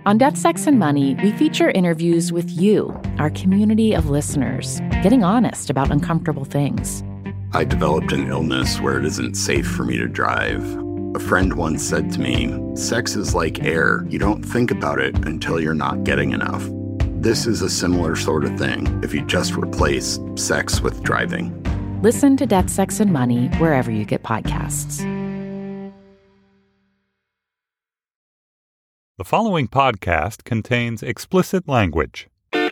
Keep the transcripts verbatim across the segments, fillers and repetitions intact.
On Death, Sex, and Money, we feature interviews with you, our community of listeners, getting honest about uncomfortable things. I developed an illness where it isn't safe for me to drive. A friend once said to me, sex is like air. You don't think about it until you're not getting enough. This is a similar sort of thing if you just replace sex with driving. Listen to Death, Sex, and Money wherever you get podcasts. The following podcast contains explicit language.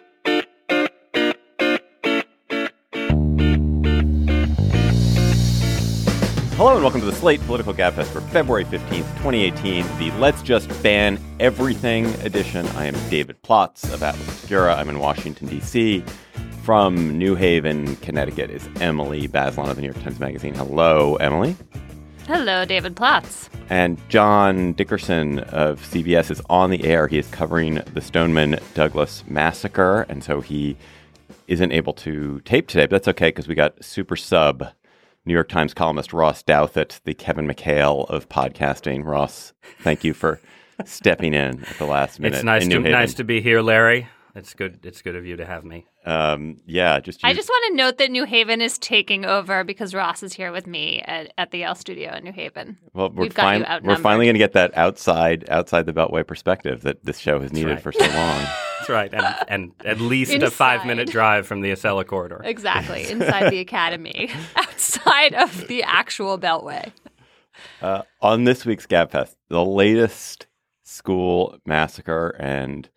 Hello and welcome to the Slate Political Gabfest for February fifteenth, twenty eighteen, the Let's Just Ban Everything edition. I am David Plotz of Atlas Obscura. I'm in Washington, D C From New Haven, Connecticut is Emily Bazelon of the New York Times Magazine. Hello, Emily. Hello, David Plotz. And John Dickerson of C B S is on the air. He is covering the Stoneman Douglas massacre, and so he isn't able to tape today, but that's okay because we got super sub New York Times columnist Ross Douthat, the Kevin McHale of podcasting. Ross, thank you for stepping in at the last minute. It's nice in to New Haven. nice to be here, Larry. It's good. It's good of you to have me. Um, yeah, just I just want to note that New Haven is taking over because Ross is here with me at, at the Yale studio in New Haven. Well, we're We've got fin- you outnumbered. We're finally going to get that outside outside the Beltway perspective that this show has That's needed right. for so long. That's right, and, and at least Inside. a five-minute drive from the Acela corridor. Exactly, inside the academy, outside of the actual Beltway. Uh, on this week's Gabfest, the latest school massacre and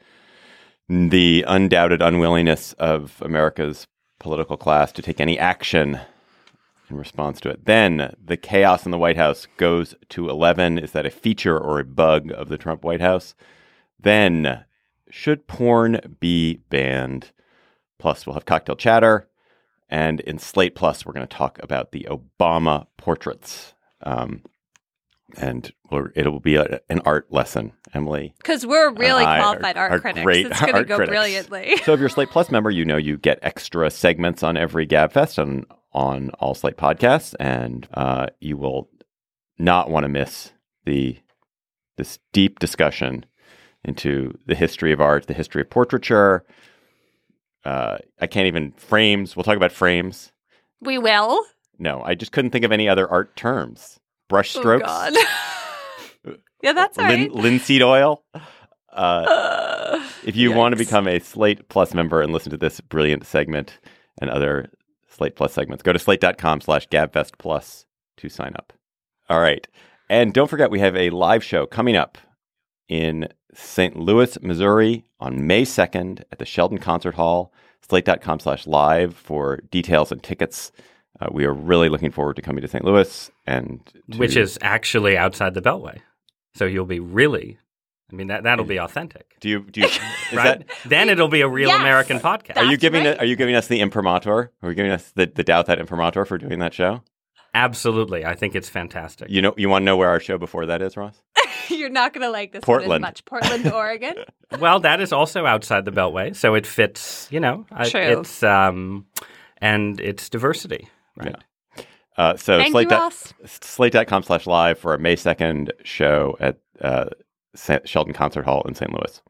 the undoubted unwillingness of America's political class to take any action in response to it. Then the chaos in the White House goes to eleven. Is that a feature or a bug of the Trump White House? Then, should porn be banned? Plus, we'll have cocktail chatter. And in Slate Plus, we're going to talk about the Obama portraits. Um, and we'll, it will be a, an art lesson, Emily. Because we're really I qualified are- art are critics. great It's going to art go critics. brilliantly. So if you're a Slate Plus member, you know you get extra segments on every Gabfest on, on all Slate podcasts. And uh, you will not want to miss the this deep discussion into the history of art, the history of portraiture. Uh, I can't even frames. We'll talk about frames. We will. No, I just couldn't think of any other art terms. Brush strokes. Oh, God. Yeah, that's all lin- right. linseed oil. Uh, Uh, if you want to yikes. become a Slate Plus member and listen to this brilliant segment and other Slate Plus segments, go to slate.com slash gabfest plus to sign up. All right. And don't forget, we have a live show coming up in Saint Louis, Missouri on May second at the Sheldon Concert Hall. Slate.com slash live for details and tickets. Uh, we are really looking forward to coming to Saint Louis. and to, Which is actually outside the Beltway. So you'll be really, I mean, that, that'll be authentic. Do you, do you, is Right? that, Then it'll be a real Yes. American podcast. are you That's giving right. it, are you giving us the imprimatur? Are you giving us the, the Douthat imprimatur for doing that show? Absolutely. I think it's fantastic. You know, you want to know where our show before that is, Ross? You're not going to like this one as Portland. much. Portland, Oregon. Well, that is also outside the Beltway, so it fits, you know, I- True. it's, um, and it's diversity, right? Uh, so Thank slate you, dot- Ross. slate.com slash live for a May second show at uh, Sa- Sheldon Concert Hall in Saint Louis.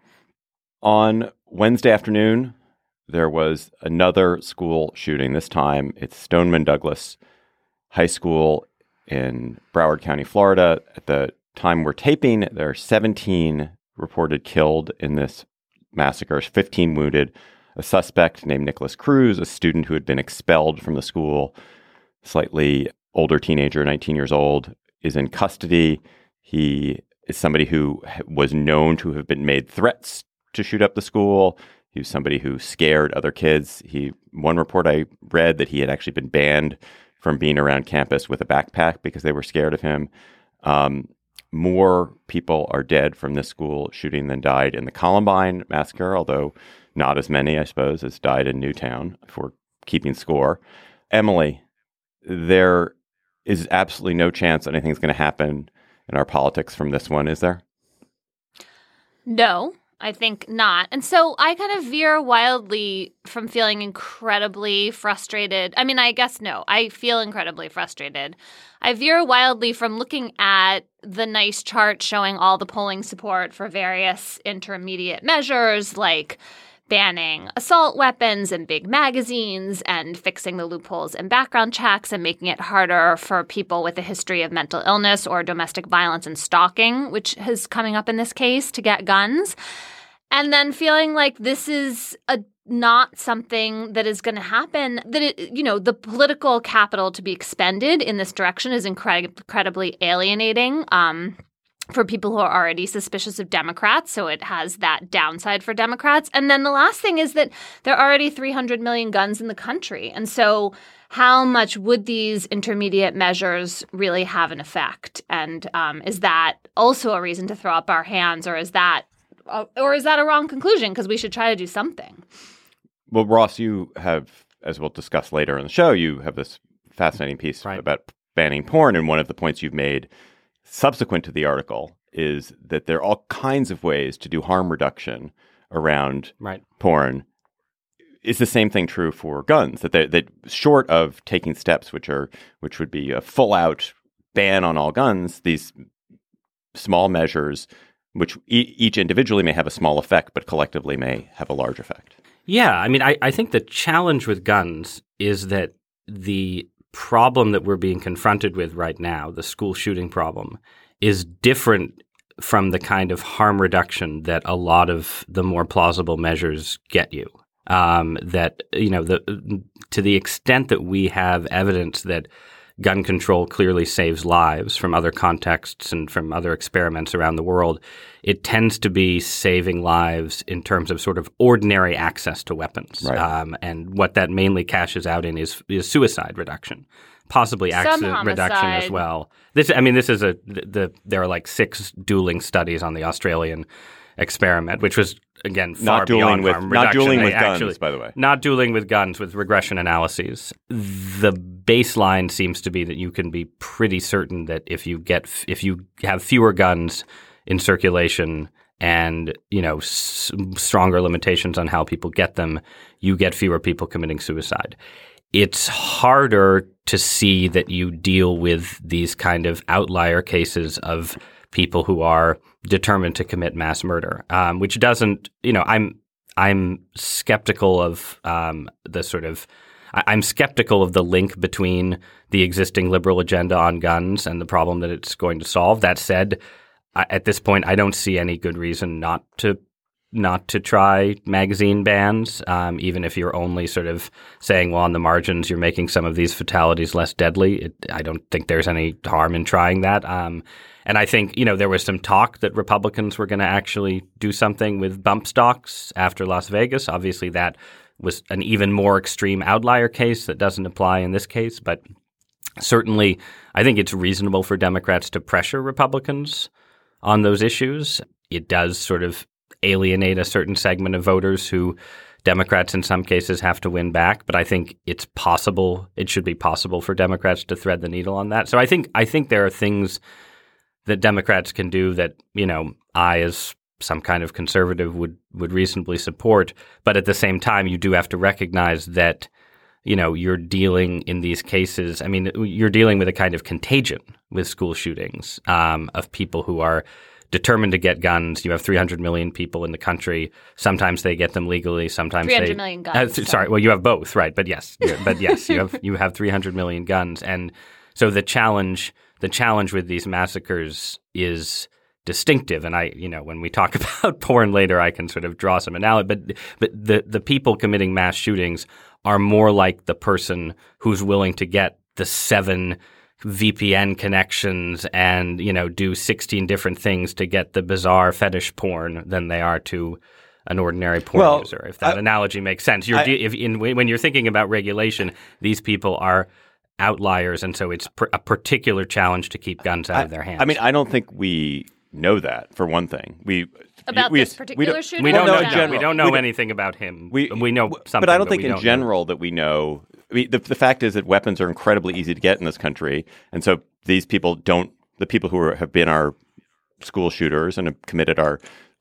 On Wednesday afternoon, there was another school shooting. This time, it's Stoneman Douglas High School in Broward County, Florida. At the time we're taping, there are seventeen reported killed in this massacre, fifteen wounded. A suspect named Nicholas Cruz, a student who had been expelled from the school, slightly older teenager, nineteen years old, is in custody. He is somebody who was known to have been made threats to shoot up the school. He was somebody who scared other kids. He, one report I read that he had actually been banned from being around campus with a backpack because they were scared of him. Um, more people are dead from this school shooting than died in the Columbine massacre, although not as many, I suppose, as died in Newtown, if we're keeping score. Emily, there is absolutely no chance anything's going to happen in our politics from this one, is there? No. I think not. And so I kind of veer wildly from feeling incredibly frustrated. I mean, I guess no, I feel incredibly frustrated. I veer wildly from looking at the nice chart showing all the polling support for various intermediate measures like banning assault weapons and big magazines and fixing the loopholes in background checks and making it harder for people with a history of mental illness or domestic violence and stalking, which is coming up in this case, to get guns. And then feeling like this is a not something that is going to happen, that, it, you know, the political capital to be expended in this direction is incred- incredibly alienating. Um for people who are already suspicious of Democrats, so it has that downside for Democrats. And then the last thing is that there are already three hundred million guns in the country. And so how much would these intermediate measures really have an effect? And um, is that also a reason to throw up our hands, or is that uh, or is that a wrong conclusion? Because we should try to do something. Well, Ross, you have, as we'll discuss later in the show, you have this fascinating piece right. about banning porn. And one of the points you've made subsequent to the article is that there are all kinds of ways to do harm reduction around right. porn. Is the same thing true for guns? That they, that short of taking steps which are which would be a full out ban on all guns, these small measures, which e- each individually may have a small effect, but collectively may have a large effect. Yeah, I mean, I, I think the challenge with guns is that the problem that we're being confronted with right now, the school shooting problem, is different from the kind of harm reduction that a lot of the more plausible measures get you. Um, that, you know, the to the extent that we have evidence that gun control clearly saves lives from other contexts and from other experiments around the world, it tends to be saving lives in terms of sort of ordinary access to weapons. Right. Um, and what that mainly cashes out in is, is suicide reduction, possibly accident reduction as well. This, I mean, this is a the, the there are like six dueling studies on the Australian experiment, which was again far not dueling beyond with harm not reduction. dueling They with actually, guns, by the way. Not dueling with guns, with regression analyses. The baseline seems to be that you can be pretty certain that if you get if you have fewer guns in circulation and, you know, s- stronger limitations on how people get them, you get fewer people committing suicide. It's harder to see that you deal with these kind of outlier cases of people who are determined to commit mass murder, um, which doesn't, you know, I'm I'm skeptical of um, the sort of I'm skeptical of the link between the existing liberal agenda on guns and the problem that it's going to solve. That said, at this point, I don't see any good reason not to not to try magazine bans, um, even if you're only sort of saying, well, on the margins, you're making some of these fatalities less deadly. It, I don't think there's any harm in trying that. Um, and I think, you know, there was some talk that Republicans were going to actually do something with bump stocks after Las Vegas. Obviously, that was an even more extreme outlier case that doesn't apply in this case. But certainly, I think it's reasonable for Democrats to pressure Republicans on those issues. It does sort of alienate a certain segment of voters who Democrats in some cases have to win back. But I think it's possible, it should be possible for Democrats to thread the needle on that. So I think I think there are things that Democrats can do that, you know, I as some kind of conservative would, would reasonably support. But at the same time, you do have to recognize that, you know, you're dealing in these cases. I mean, you're dealing with a kind of contagion with school shootings um, of people who are determined to get guns. You have three hundred million people in the country. Sometimes they get them legally. Sometimes three hundred they, million guns. Uh, sorry, well, you have both, right? But yes, but yes, you have you have three hundred million guns, and so the challenge the challenge with these massacres is distinctive. And I, you know, when we talk about porn later, I can sort of draw some analogy. But but the the people committing mass shootings are more like the person who's willing to get the seven V P N connections and, you know, do sixteen different things to get the bizarre fetish porn than they are to an ordinary porn well, user. If that I, analogy makes sense, you're I, de- if in, when you're thinking about regulation, these people are outliers, and so it's pr- a particular challenge to keep guns out I, of their hands. I mean, I don't think we know that, for one thing. We about we, this we particular don't, shooting. we don't well, know. no, in We don't know we anything about him. We we know something, but I don't think we in don't general know. that we know. I mean, the, the fact is that weapons are incredibly easy to get in this country, and so these people don't. The people who are, have been our school shooters and have committed our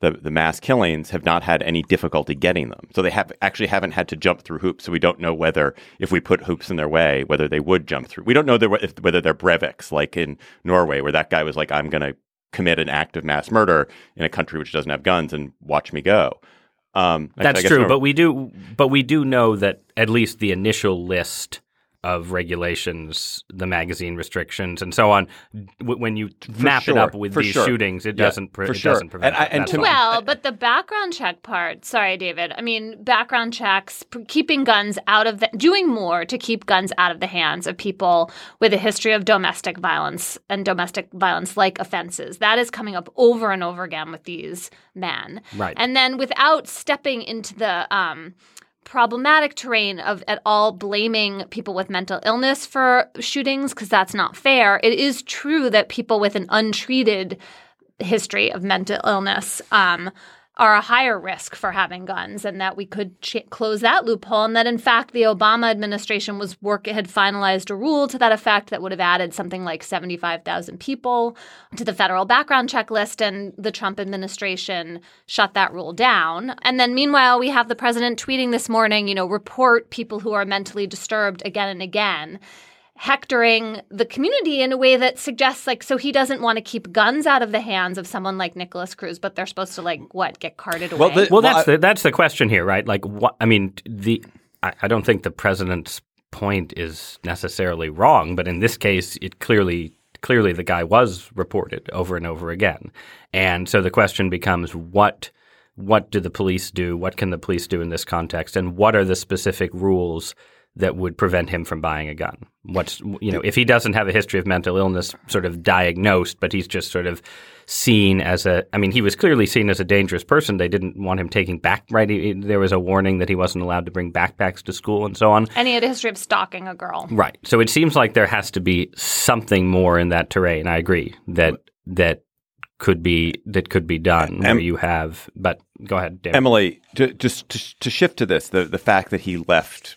the, the mass killings have not had any difficulty getting them. So they have actually haven't had to jump through hoops. So we don't know whether, if we put hoops in their way, whether they would jump through. We don't know their, if, whether they're Breiviks, like in Norway, where that guy was like, I'm going to commit an act of mass murder in a country which doesn't have guns and watch me go. Um, That's true, but we do, but we do know that at least the initial list of regulations, the magazine restrictions, and so on, w- when you for map sure, it up with these sure. shootings, it yeah, doesn't pre- for it sure. doesn't prevent. And, I, that. and That's to all. Well, but the background check part, sorry, David. I mean, background checks, p- keeping guns out of the, doing more to keep guns out of the hands of people with a history of domestic violence and domestic violence-like offenses. That is coming up over and over again with these men. Right. And then without stepping into the um, problematic terrain of at all blaming people with mental illness for shootings, because that's not fair. It is true that people with an untreated history of mental illness um, are a higher risk for having guns, and that we could ch- close that loophole, and that in fact the Obama administration was work had finalized a rule to that effect that would have added something like seventy-five thousand people to the federal background check list, and the Trump administration shut that rule down. And then meanwhile, we have the president tweeting this morning, you know, report people who are mentally disturbed again and again, hectoring the community in a way that suggests, like, so he doesn't want to keep guns out of the hands of someone like Nicholas Cruz, but they're supposed to, like, what, get carted away? Well, the- Well, Well, that's I- the, that's the question here, right? Like, what? I mean, the I, I don't think the president's point is necessarily wrong, but in this case, it clearly clearly the guy was reported over and over again, and so the question becomes what. What do the police do? What can the police do in this context? And what are the specific rules that would prevent him from buying a gun? What's, you know, if he doesn't have a history of mental illness sort of diagnosed, but he's just sort of seen as a, I mean, he was clearly seen as a dangerous person. They didn't want him taking back, right? He, there was a warning that he wasn't allowed to bring backpacks to school and so on. And he had a history of stalking a girl. Right. So it seems like there has to be something more in that terrain. I agree that, that, could be that could be done where Em- you have, but go ahead, David. Emily, to, just to, to shift to this, the, the fact that he left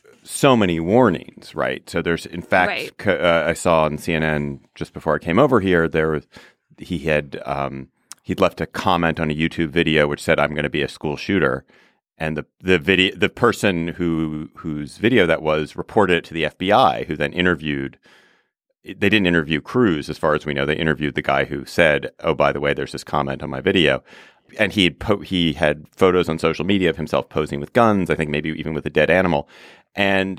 so many warnings, right? So there's, in fact, Right. c- uh, I saw on C N N just before I came over here, there was, he had um, he'd left a comment on a YouTube video which said, "I'm going to be a school shooter," and the the video, the person who whose video that was reported it to the F B I, who then interviewed. They didn't interview Cruz, as far as we know. They interviewed the guy who said, "Oh, by the way, there's this comment on my video," and he had po- he had photos on social media of himself posing with guns. I think maybe even with a dead animal. And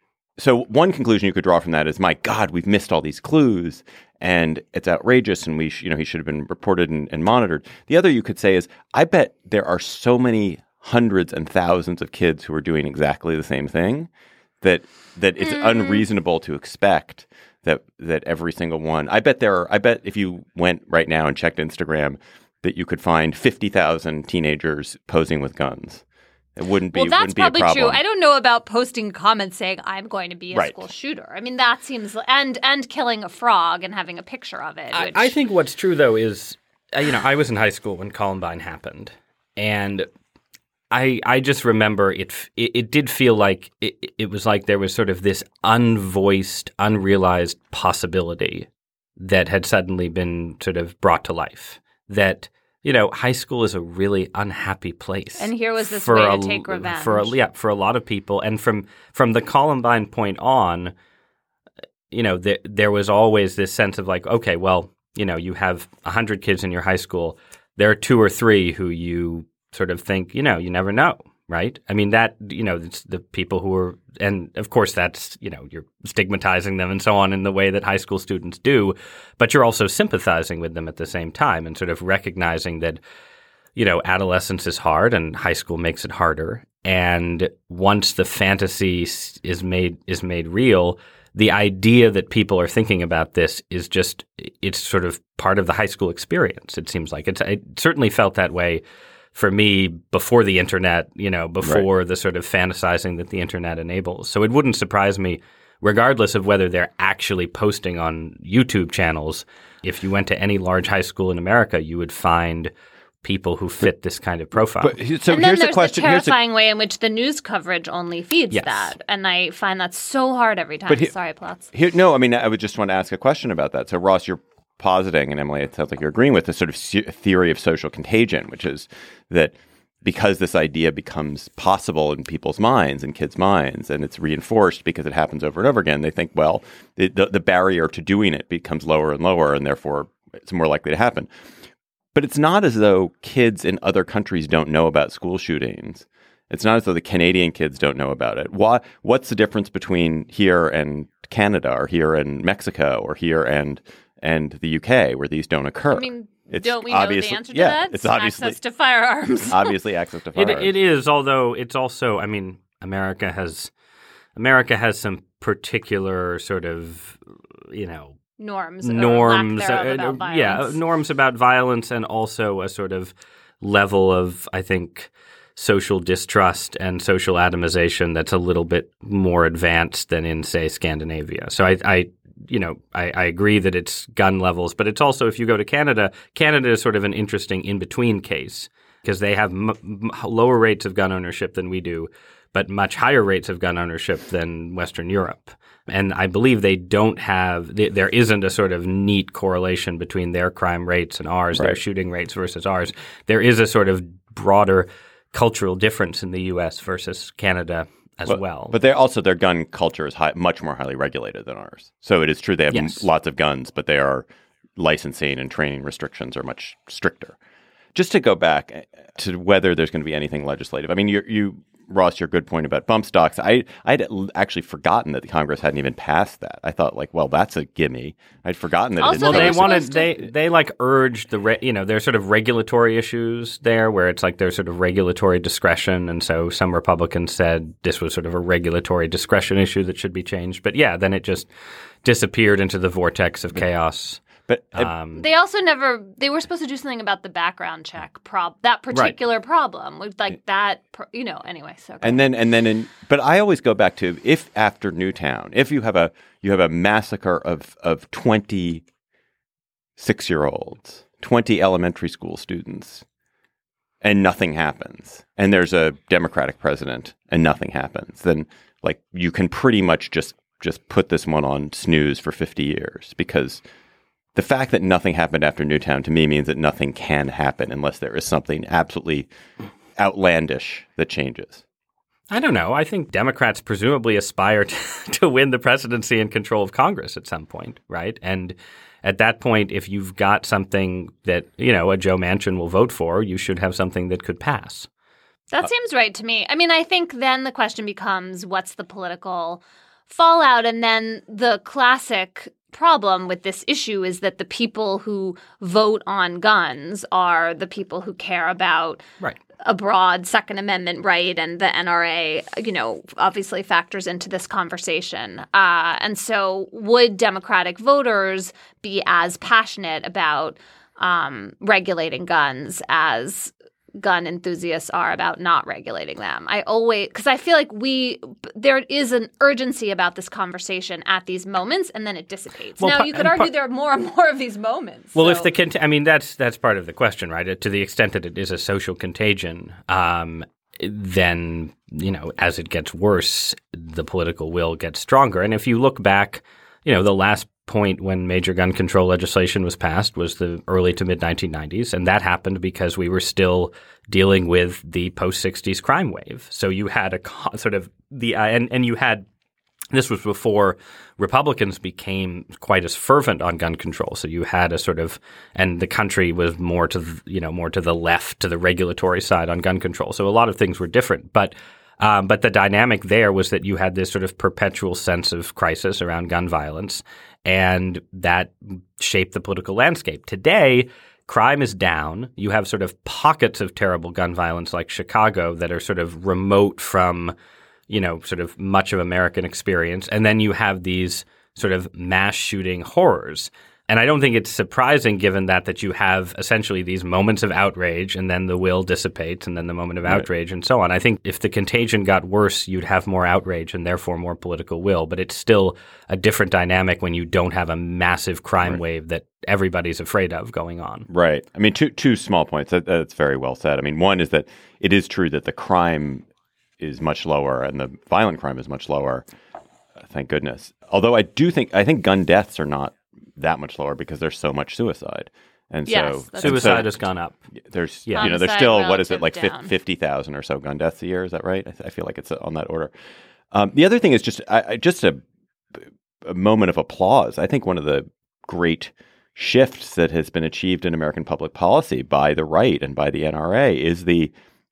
so, one conclusion you could draw from that is, "My God, we've missed all these clues, and it's outrageous, and we, sh- you know, he should have been reported and, and monitored." The other you could say is, "I bet there are so many hundreds and thousands of kids who are doing exactly the same thing that that it's Mm. unreasonable to expect." That that every single one, I bet there are, I bet if you went right now and checked Instagram, that you could find fifty thousand teenagers posing with guns. It wouldn't be, Well, that's wouldn't be a probably problem. true. I don't know about posting comments saying I'm going to be a Right. school shooter. I mean, that seems and and killing a frog and having a picture of it. I, Which, I think what's true, though, is, uh, you know, I was in high school when Columbine happened, and I I just remember it it, it did feel like it, it was like there was sort of this unvoiced, unrealized possibility that had suddenly been sort of brought to life. That, you know, high school is a really unhappy place. And here was this for way a, to take revenge. For a, yeah, for a lot of people. And from, from the Columbine point on, you know, there, there was always this sense of like, okay, well, you know, you have one hundred kids in your high school. There are two or three who you sort of think, you know, you never know, right? I mean, that, you know, it's the people who are, and of course that's, you know, you're stigmatizing them and so on in the way that high school students do, but you're also sympathizing with them at the same time and sort of recognizing that, you know, adolescence is hard and high school makes it harder. And once the fantasy is made is made real, the idea that people are thinking about this is just, it's sort of part of the high school experience, it seems like. It's, it certainly felt that way for me before the internet, you know, before Right. the sort of fantasizing that the internet enables. So it wouldn't surprise me, regardless of whether they're actually posting on YouTube channels, if you went to any large high school in America, you would find people who fit this kind of profile. But he- so and then here's there's the question. the here's the, terrifying way in which the news coverage only feeds Yes. that, and I find that so hard every time. But he- Sorry, Platz. Here, no, I mean, I would just want to ask a question about that. So, Ross, your positing, and Emily, it sounds like you're agreeing with, this sort of theory of social contagion, which is that because this idea becomes possible in people's minds and kids' minds, and it's reinforced because it happens over and over again, they think, well, the, the, the barrier to doing it becomes lower and lower, and therefore it's more likely to happen. But it's not as though kids in other countries don't know about school shootings. It's not as though the Canadian kids don't know about it. Why, what's the difference between here and Canada, or here and Mexico, or here and and the U K, where these don't occur? I mean, It's don't we know the answer to yeah, that? It's obviously access to firearms. obviously access to firearms. It, it is, although it's also, I mean, America has America has some particular sort of, you know, norms, norms, or lack thereof uh, about violence. yeah, norms about violence, and also a sort of level of, I think, social distrust and social atomization that's a little bit more advanced than in, say, Scandinavia. So I, I you know, I, I agree that it's gun levels, but it's also, if you go to Canada, Canada is sort of an interesting in-between case because they have m- m- lower rates of gun ownership than we do, but much higher rates of gun ownership than Western Europe. And I believe they don't have – there isn't a sort of neat correlation between their crime rates and ours, right. their shooting rates versus ours. There is a sort of broader cultural difference in the U S versus Canada as but, well. But they're also their gun culture is high, much more highly regulated than ours. So it is true they have yes. m- lots of guns, but they are licensing and training restrictions are much stricter. Just to go back to whether there's going to be anything legislative. I mean, you, you Ross, your good point about bump stocks. I I'd actually forgotten that the Congress hadn't even passed that. I thought, like, well, that's a gimme. I'd forgotten that. Also, it Well, didn't they were wanted supposed they to- they like urged the re, you know there's sort of regulatory issues there where it's like there's sort of regulatory discretion, and so some Republicans said this was sort of a regulatory discretion issue that should be changed. But yeah, then it just disappeared into the vortex of chaos. But uh, Um, They also never – they were supposed to do something about the background check, prob- that particular problem. With like that – you know, anyway. So And then, and then, in, but I always go back to if after Newtown, if you have a you have a massacre of of twenty six year olds, twenty elementary school students, and nothing happens, and there's a Democratic president, and nothing happens, then like you can pretty much just just put this one on snooze for fifty years, because the fact that nothing happened after Newtown to me means that nothing can happen unless there is something absolutely outlandish that changes. I don't know. I think Democrats presumably aspire to, to win the presidency and control of Congress at some point, right? And at that point, if you've got something that, you know, a Joe Manchin will vote for, you should have something that could pass. That seems right to me. I mean, I think then the question becomes what's the political fallout? And then the classic problem with this issue is that the people who vote on guns are the people who care about Right. a broad Second Amendment right, and the N R A, you know, obviously factors into this conversation. Uh, and so would Democratic voters be as passionate about um, regulating guns as gun enthusiasts are about not regulating them? I always – because I feel like we – there is an urgency about this conversation at these moments, and then it dissipates. Well, now, pa- you could and argue pa- there are more and more of these moments. Well, so. if the cont- I mean, that's that's part of the question, right? To the extent that it is a social contagion, um, then, you know, as it gets worse, the political will gets stronger. And if you look back, you know, the last point when major gun control legislation was passed was the early to mid nineteen nineties, and that happened because we were still dealing with the post-sixties crime wave. So you had a co- sort of the uh, and and you had this was before Republicans became quite as fervent on gun control. So you had a sort of and the country was more to the, you know more to the left, to the regulatory side on gun control. So a lot of things were different, but. Um, but the dynamic there was that you had this sort of perpetual sense of crisis around gun violence, and that shaped the political landscape. Today, crime is down. You have sort of pockets of terrible gun violence like Chicago that are sort of remote from, you know, sort of much of American experience. And then you have these sort of mass shooting horrors. And I don't think it's surprising, given that, that you have essentially these moments of outrage, and then the will dissipates, and then the moment of Right. outrage, and so on. I think if the contagion got worse, you'd have more outrage and therefore more political will. But it's still a different dynamic when you don't have a massive crime Right. wave that everybody's afraid of going on. Right. I mean, two two small points. That, that's very well said. I mean, one is that it is true that the crime is much lower and the violent crime is much lower. Thank goodness. Although I do think I think gun deaths are not that much lower because there's so much suicide. And Yes, so that's Suicide and has so gone up. there's Yeah. you know there's Homicide still what is it relative like down. fifty thousand or so gun deaths a year? Is that right? I, th- I feel like it's on that order. Um, the other thing is just I, I, just a, a moment of applause. I think one of the great shifts that has been achieved in American public policy by the right and by the N R A is the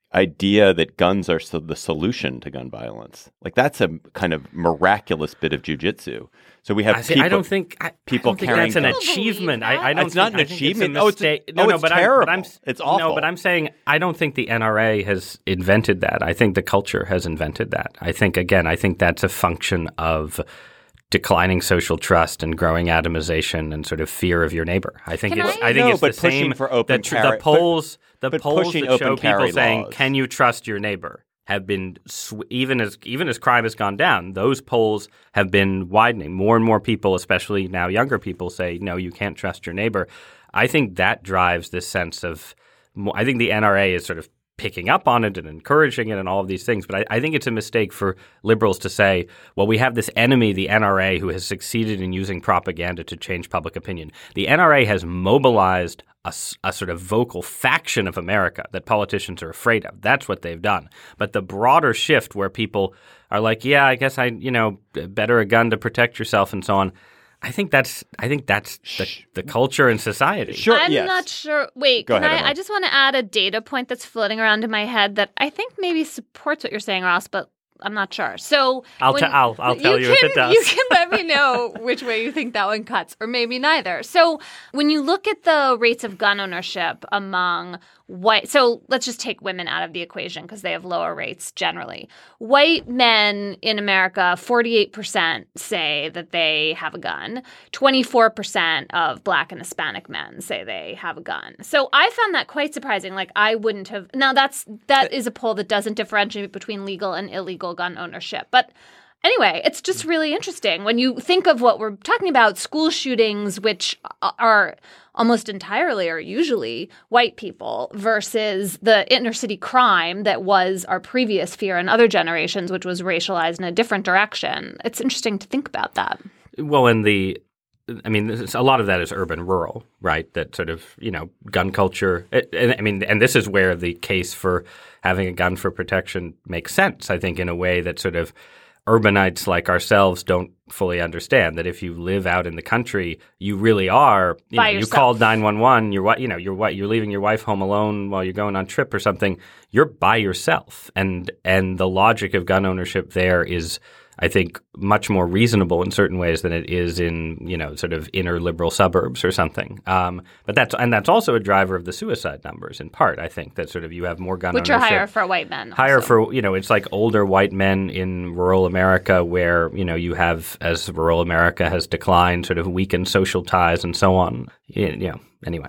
idea that guns are so the solution to gun violence. Like that's a kind of miraculous bit of jujitsu. So we have I, see, people, I don't think I, people I don't think carrying that's an guns. achievement. I don't I, I don't. It's not think, an I think achievement. It's a Oh, it's a- mistake. oh, no, no, it's but terrible. I'm, but I'm, It's No, awful. but I'm saying I don't think the N R A has invented that. I think the culture has invented that. I think again, I think that's a function of declining social trust and growing atomization and sort of fear of your neighbor. I think Can it's. I- I think No, it's but the pushing same. for open the, tr- carry- the polls, but- the but polls pushing that show open people carry saying, laws. "Can you trust your neighbor?" have been sw- even as even as crime has gone down. Those polls have been widening. More and more people, especially now younger people, say, "No, you can't trust your neighbor." I think that drives this sense of. More, I think the N R A is sort of picking up on it and encouraging it and all of these things. But I, I think it's a mistake for liberals to say, well, we have this enemy, the N R A, who has succeeded in using propaganda to change public opinion. The N R A has mobilized a, s- a sort of vocal faction of America that politicians are afraid of. That's what they've done. But the broader shift where people are like, yeah, I guess I, you know, better a gun to protect yourself and so on. I think that's I think that's the, the culture in society. Sure, I'm yes. not sure. Wait, Go can ahead, I? Emily. I just want to add a data point that's floating around in my head that I think maybe supports what you're saying, Ross, but I'm not sure. So I'll, when- t- I'll, I'll tell you, if can, it does. You can let me know which way you think that one cuts, or maybe neither. So when you look at the rates of gun ownership among white, so let's just take women out of the equation because they have lower rates generally. White men in America, forty-eight percent say that they have a gun. twenty-four percent of Black and Hispanic men say they have a gun. So I found that quite surprising. Like I wouldn't have. Now that's that is a poll that doesn't differentiate between legal and illegal gun ownership, but. Anyway, it's just really interesting when you think of what we're talking about, school shootings, which are almost entirely or usually white people versus the inner city crime that was our previous fear in other generations, which was racialized in a different direction. It's interesting to think about that. Well, and the, I mean, this is, a lot of that is urban rural, right? That sort of, you know, gun culture. It, and, I mean, and this is where the case for having a gun for protection makes sense, I think, in a way that sort of urbanites like ourselves don't fully understand. That if you live out in the country, you really are. You By know, you yourself. called nine one one. You're what you know. You're what you're leaving your wife home alone while you're going on trip or something. You're by yourself, and and the logic of gun ownership there is, I think, much more reasonable in certain ways than it is in, you know, sort of inner liberal suburbs or something. Um, but that's and that's also a driver of the suicide numbers in part. I think that sort of you have more gun Which ownership. are higher for white men. Higher also. for, you know, it's like older white men in rural America where, you know, you have, as rural America has declined, sort of weakened social ties and so on. You know, anyway.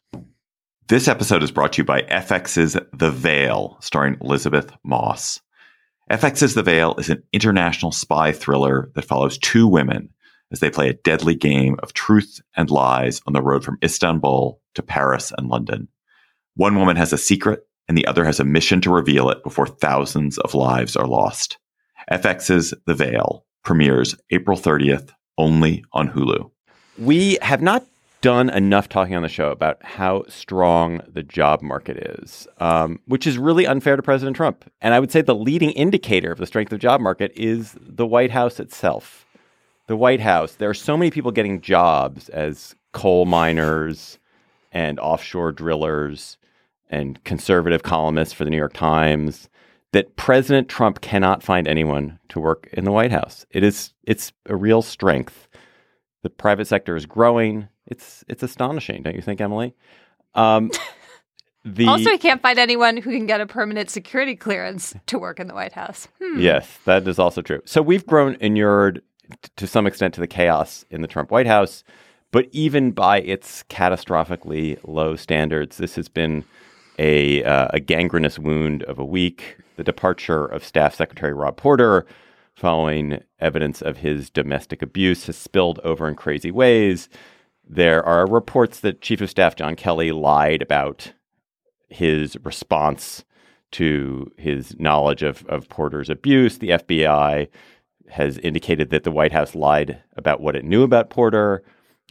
This episode is brought to you by F X's The Veil, starring Elizabeth Moss. F X's The Veil is an international spy thriller that follows two women as they play a deadly game of truth and lies on the road from Istanbul to Paris and London. One woman has a secret, and the other has a mission to reveal it before thousands of lives are lost. F X's The Veil premieres April thirtieth, only on Hulu. We have not done enough talking on the show about how strong the job market is, um, which is really unfair to President Trump. And I would say the leading indicator of the strength of the job market is the White House itself. The White House, there are so many people getting jobs as coal miners and offshore drillers and conservative columnists for the New York Times that President Trump cannot find anyone to work in the White House. It is, it's a real strength. The private sector is growing. It's it's astonishing, don't you think, Emily? Um, the Also, I can't find anyone who can get a permanent security clearance to work in the White House. Hmm. Yes, that is also true. So we've grown inured t- to some extent to the chaos in the Trump White House, but even by its catastrophically low standards, this has been a uh, a gangrenous wound of a week. The departure of Staff Secretary Rob Porter, following evidence of his domestic abuse, has spilled over in crazy ways. There are reports that Chief of Staff John Kelly lied about his response to his knowledge of, of Porter's abuse. The F B I has indicated that the White House lied about what it knew about Porter.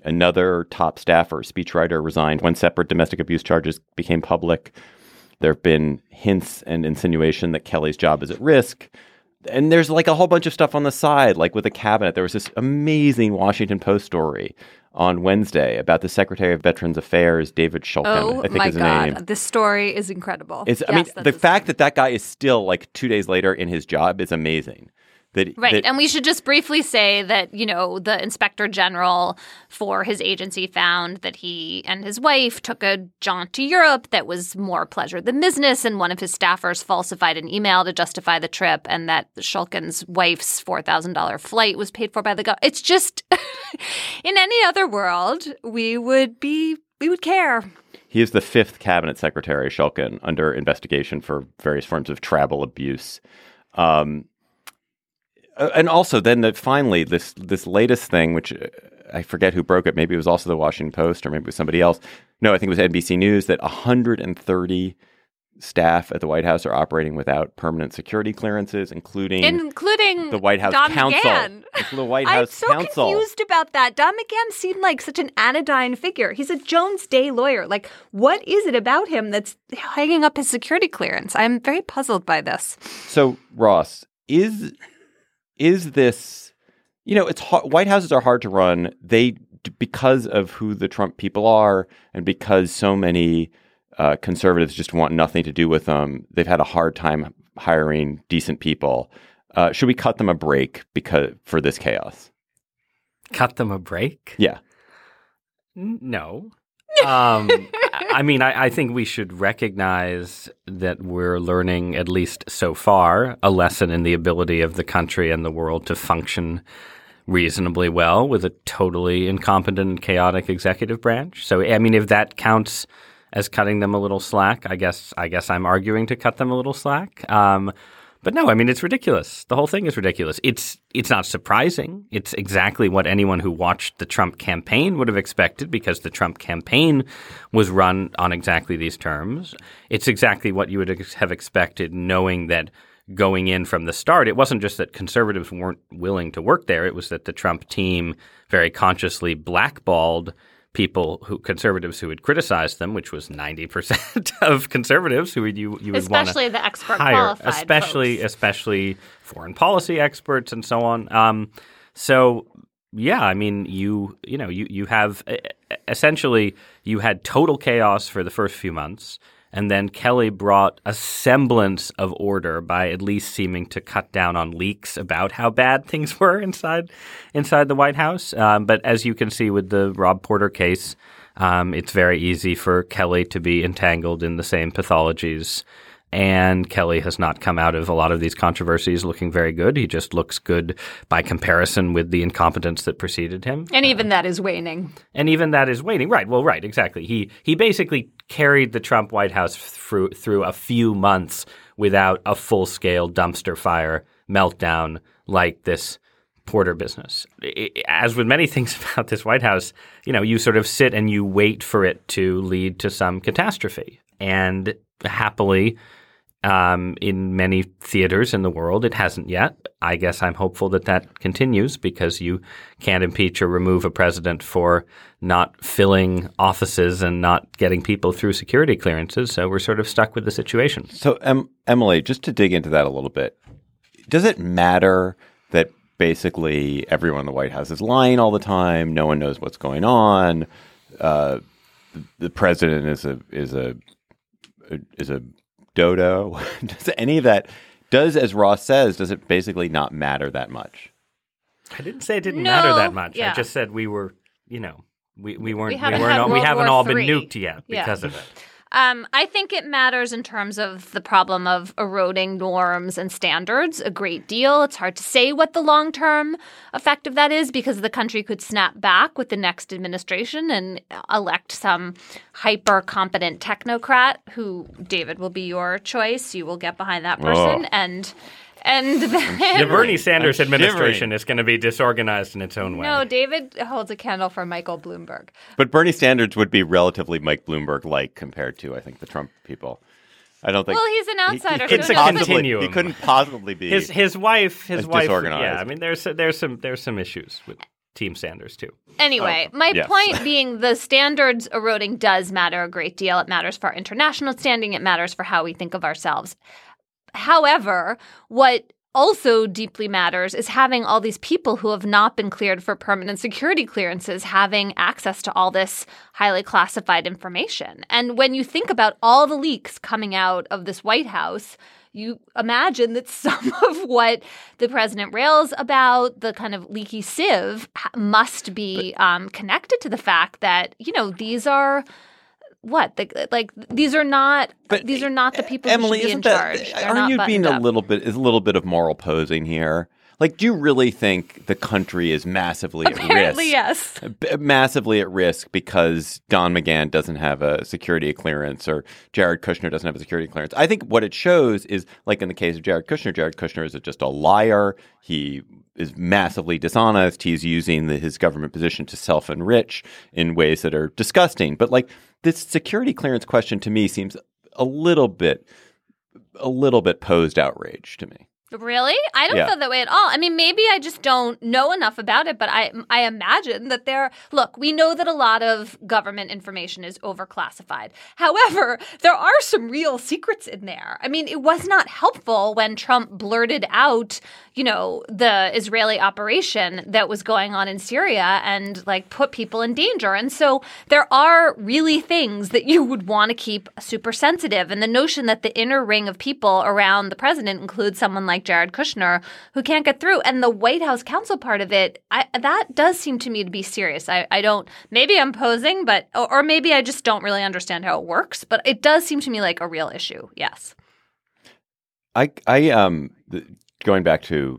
Another top staffer, speechwriter, resigned when separate domestic abuse charges became public. There have been hints and insinuation that Kelly's job is at risk. And there's like a whole bunch of stuff on the side, like with the cabinet. There was this amazing Washington Post story on Wednesday about the Secretary of Veterans Affairs, David Shulkin, Oh I think my is his God. name. This story is incredible. It's, I Yes, mean, that's the his fact name. that that guy is still like two days later in his job is amazing. That, Right. that- And we should just briefly say that, you know, the inspector general for his agency found that he and his wife took a jaunt to Europe that was more pleasure than business. And one of his staffers falsified an email to justify the trip, and that Shulkin's wife's four thousand dollars flight was paid for by the government. It's just in any other world, we would be we would care. He is the fifth cabinet secretary, Shulkin, under investigation for various forms of travel abuse. Um, and also, then the, finally, this this latest thing, which uh, I forget who broke it. Maybe it was also the Washington Post, or maybe it was somebody else. No, I think it was N B C News, that one hundred thirty staff at the White House are operating without permanent security clearances, including Including the White House Don counsel. McGahn. The White I'm House so counsel. confused about that. Don McGahn seemed like such an anodyne figure. He's a Jones Day lawyer. Like, what is it about him that's hanging up his security clearance? I'm very puzzled by this. So, Ross, is is this, you know, it's hard, White Houses are hard to run. They, because of who the Trump people are, and because so many uh, conservatives just want nothing to do with them, they've had a hard time hiring decent people. Uh, should we cut them a break because for this chaos? Cut them a break? Yeah. N- No. Um, I mean, I, I think we should recognize that we're learning, at least so far, a lesson in the ability of the country and the world to function reasonably well with a totally incompetent and chaotic executive branch. So, I mean, if that counts as cutting them a little slack, I guess I guess I'm arguing to cut them a little slack. Um, But no, I mean, it's ridiculous. The whole thing is ridiculous. It's it's not surprising. It's exactly what anyone who watched the Trump campaign would have expected, because the Trump campaign was run on exactly these terms. It's exactly what you would have expected, knowing that going in from the start, it wasn't just that conservatives weren't willing to work there. It was that the Trump team very consciously blackballed people who conservatives who had criticized them, which was ninety percent of conservatives who would you you would Especially want the expert hire, qualified especially folks. especially foreign policy experts and so on. Um, so yeah, I mean, you you know you you have essentially you had total chaos for the first few months. And then Kelly brought a semblance of order by at least seeming to cut down on leaks about how bad things were inside inside the White House. Um, but as you can see with the Rob Porter case, um, it's very easy for Kelly to be entangled in the same pathologies. And Kelly has not come out of a lot of these controversies looking very good. He just looks good by comparison with the incompetence that preceded him. And even that is waning. And even that is waning. Right. Well, right. Exactly. He he basically carried the Trump White House through through a few months without a full-scale dumpster fire meltdown like this Porter business. As with many things about this White House, you know, you sort of sit and you wait for it to lead to some catastrophe. And happily, Um, in many theaters in the world, it hasn't yet. I guess I'm hopeful that that continues, because you can't impeach or remove a president for not filling offices and not getting people through security clearances. So we're sort of stuck with the situation. So, um, Emily, just to dig into that a little bit, does it matter that basically everyone in the White House is lying all the time? No one knows what's going on. Uh, the president is a is a is a dodo. Does any of that, does, as Ross says, does it basically not matter that much? I didn't say it didn't No, matter that much. yeah. I just said we were, you know, we, we weren't, We we, haven't weren't, had all, we World haven't War all been Three. nuked yet Yeah. because of it. Um, I think it matters in terms of the problem of eroding norms and standards a great deal. It's hard to say what the long-term effect of that is, because the country could snap back with the next administration and elect some hyper-competent technocrat who, David, will be your choice. You will get behind that person. Oh. And and then The Bernie Sanders I'm administration shivering. is going to be disorganized in its own way. No, David Holds a candle for Michael Bloomberg. But Bernie Sanders would be relatively Mike Bloomberg-like compared to, I think, the Trump people. I don't think. Well, he's an he- outsider, He, so It's couldn't a no. possibly, continuum. he couldn't possibly be. His his wife his As wife disorganized. yeah, I mean there's there's some there's some issues with Team Sanders, too. Anyway, Oh, my yes. point being the standards eroding does matter a great deal. It matters for our international standing. It matters for how we think of ourselves. However, what also deeply matters is having all these people who have not been cleared for permanent security clearances having access to all this highly classified information. And when you think about all the leaks coming out of this White House, you imagine that some of what the president rails about, the kind of leaky sieve, must be um, connected to the fact that, you know, these are what? The, like these are not But, these are not the people Emily, who should be in isn't that, charge. They're aren't not you being buttoned a up. little bit is a little bit of moral posing here? Like, do you really think the country is massively Apparently, at risk? yes. B- massively at risk because Don McGahn doesn't have a security clearance or Jared Kushner doesn't have a security clearance. I think what it shows is, like in the case of Jared Kushner, Jared Kushner is just a liar. He is massively dishonest. He's using the, his government position to self-enrich in ways that are disgusting. But like this security clearance question to me seems a little bit, a little bit posed outrage to me. Really? I don't Yeah. feel that way at all. I mean, maybe I just don't know enough about it, but I I imagine that there – look, we know that a lot of government information is overclassified. However, there are some real secrets in there. I mean, it was not helpful when Trump blurted out, you know, the Israeli operation that was going on in Syria and, like, put people in danger. And so there are really things that you would want to keep super sensitive. And the notion that the inner ring of people around the president includes someone like Jared Kushner, who can't get through. And the White House counsel part of it, I, that does seem to me to be serious. I, I don't – maybe I'm posing, but – or maybe I just don't really understand how it works. But it does seem to me like a real issue, yes. I, I um, th- going back to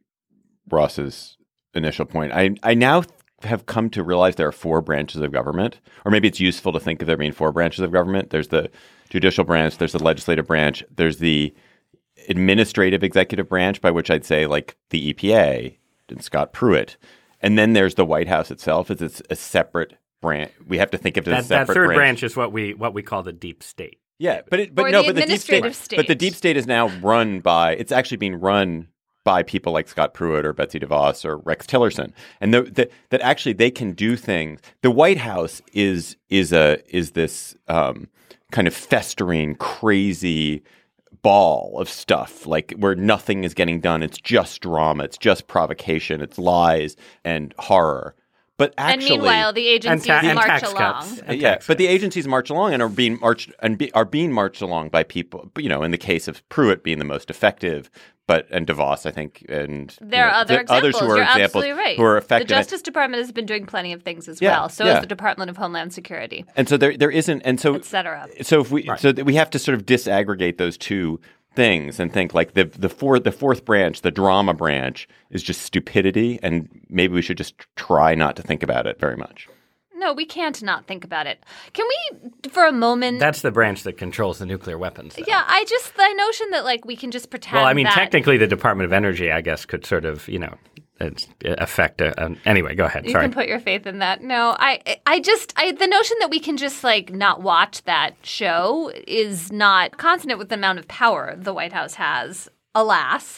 Ross's initial point, I, I now have come to realize there are four branches of government, or maybe it's useful to think of there being four branches of government. There's the judicial branch, there's the legislative branch, there's the administrative executive branch, by which I'd say like the E P A and Scott Pruitt. And then there's the White House itself. It's, it's a separate branch. We have to think of it as a That, separate that third branch. branch is what we what we call the deep state. Yeah, but it, but Or no, the but the deep state, administrative but the state. deep state is now run by. It's actually being run by people like Scott Pruitt or Betsy DeVos or Rex Tillerson, and the, the, that actually they can do things. The White House is is a is this um, kind of festering, crazy ball of stuff, like where nothing is getting done. It's just drama. It's just provocation. It's lies and horror. But actually, and meanwhile, the agencies ta- and march tax along. cuts. And yeah, tax but the cuts. agencies march along and are being marched and be, are being marched along by people. You know, in the case of Pruitt being the most effective, but and DeVos, I think, and There you are know, other the examples. others who are You're examples absolutely right. who are The effective. Justice Department has been doing plenty of things as Yeah, well. So yeah. has the Department of Homeland Security, and so there there isn't, and so et cetera. So if we Right. so that we have to sort of disaggregate those two things and think like the the fourth the fourth branch, the drama branch, is just stupidity, and maybe we should just try not to think about it very much. No, we can't not think about it. Can we, for a moment? That's the branch that controls the nuclear weapons. though. yeah, I just the notion that like we can just pretend. Well, I mean, that, technically, the Department of Energy, I guess, could sort of, you know, it's- affect. A, an anyway, go ahead. you Sorry. can put your faith in that. No, I, I just, I the notion that we can just like not watch that show is not consonant with the amount of power the White House has. Alas,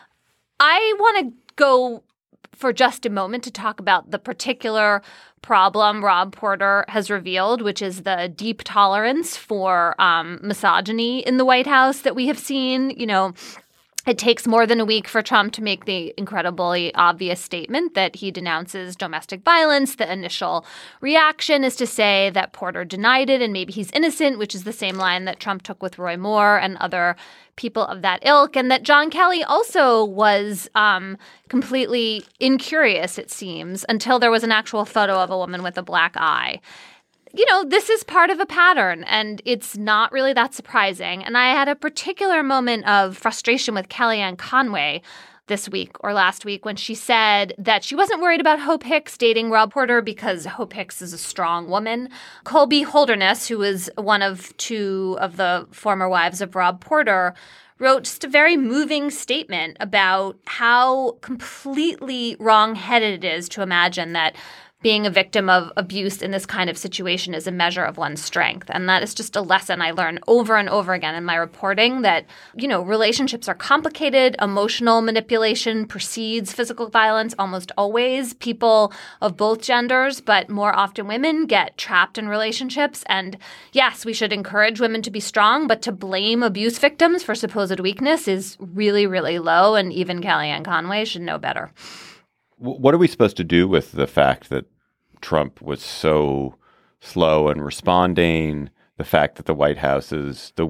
I want to go for just a moment to talk about the particular problem Rob Porter has revealed, which is the deep tolerance for um, misogyny in the White House that we have seen. You know, it takes more than a week for Trump to make the incredibly obvious statement that he denounces domestic violence. The initial reaction is to say that Porter denied it and maybe he's innocent, which is the same line that Trump took with Roy Moore and other people of that ilk, and that John Kelly also was um, completely incurious, it seems, until there was an actual photo of a woman with a black eye. You know, this is part of a pattern, and it's not really that surprising. And I had a particular moment of frustration with Kellyanne Conway this week or last week when she said that she wasn't worried about Hope Hicks dating Rob Porter because Hope Hicks is a strong woman. Colby Holderness, who was one of two of the former wives of Rob Porter, wrote just a very moving statement about how completely wrong-headed it is to imagine that being a victim of abuse in this kind of situation is a measure of one's strength. And that is just a lesson I learn over and over again in my reporting that, you know, relationships are complicated. Emotional manipulation precedes physical violence almost always. People of both genders, but more often women, get trapped in relationships. And yes, we should encourage women to be strong, but to blame abuse victims for supposed weakness is really, really low. And even Kellyanne Conway should know better. What are we supposed to do with the fact that Trump was so slow in responding, the fact that the White House is the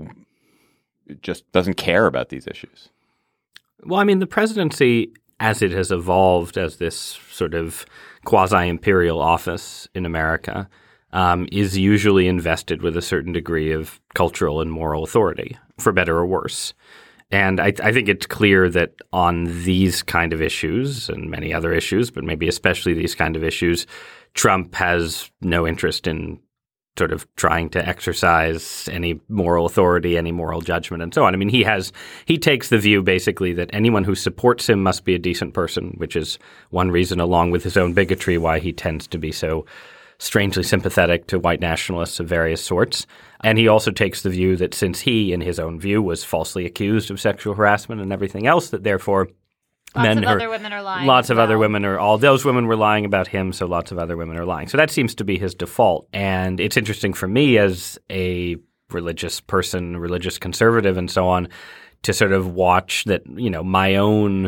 just doesn't care about these issues? Well, I mean, the presidency, as it has evolved as this sort of quasi-imperial office in America, um, is usually invested with a certain degree of cultural and moral authority, for better or worse. And I, I think it's clear that on these kind of issues and many other issues, but maybe especially these kind of issues, Trump has no interest in sort of trying to exercise any moral authority, any moral judgment, and so on. I mean, he has he takes the view basically that anyone who supports him must be a decent person, which is one reason, along with his own bigotry, why he tends to be so strangely sympathetic to white nationalists of various sorts. And he also takes the view that since he, in his own view, was falsely accused of sexual harassment and everything else, that therefore Lots men of are, other women are lying. Lots of well. other women are – all those women were lying about him, so lots of other women are lying. So that seems to be his default. And it's interesting for me as a religious person, religious conservative and so on, to sort of watch that, you know, my own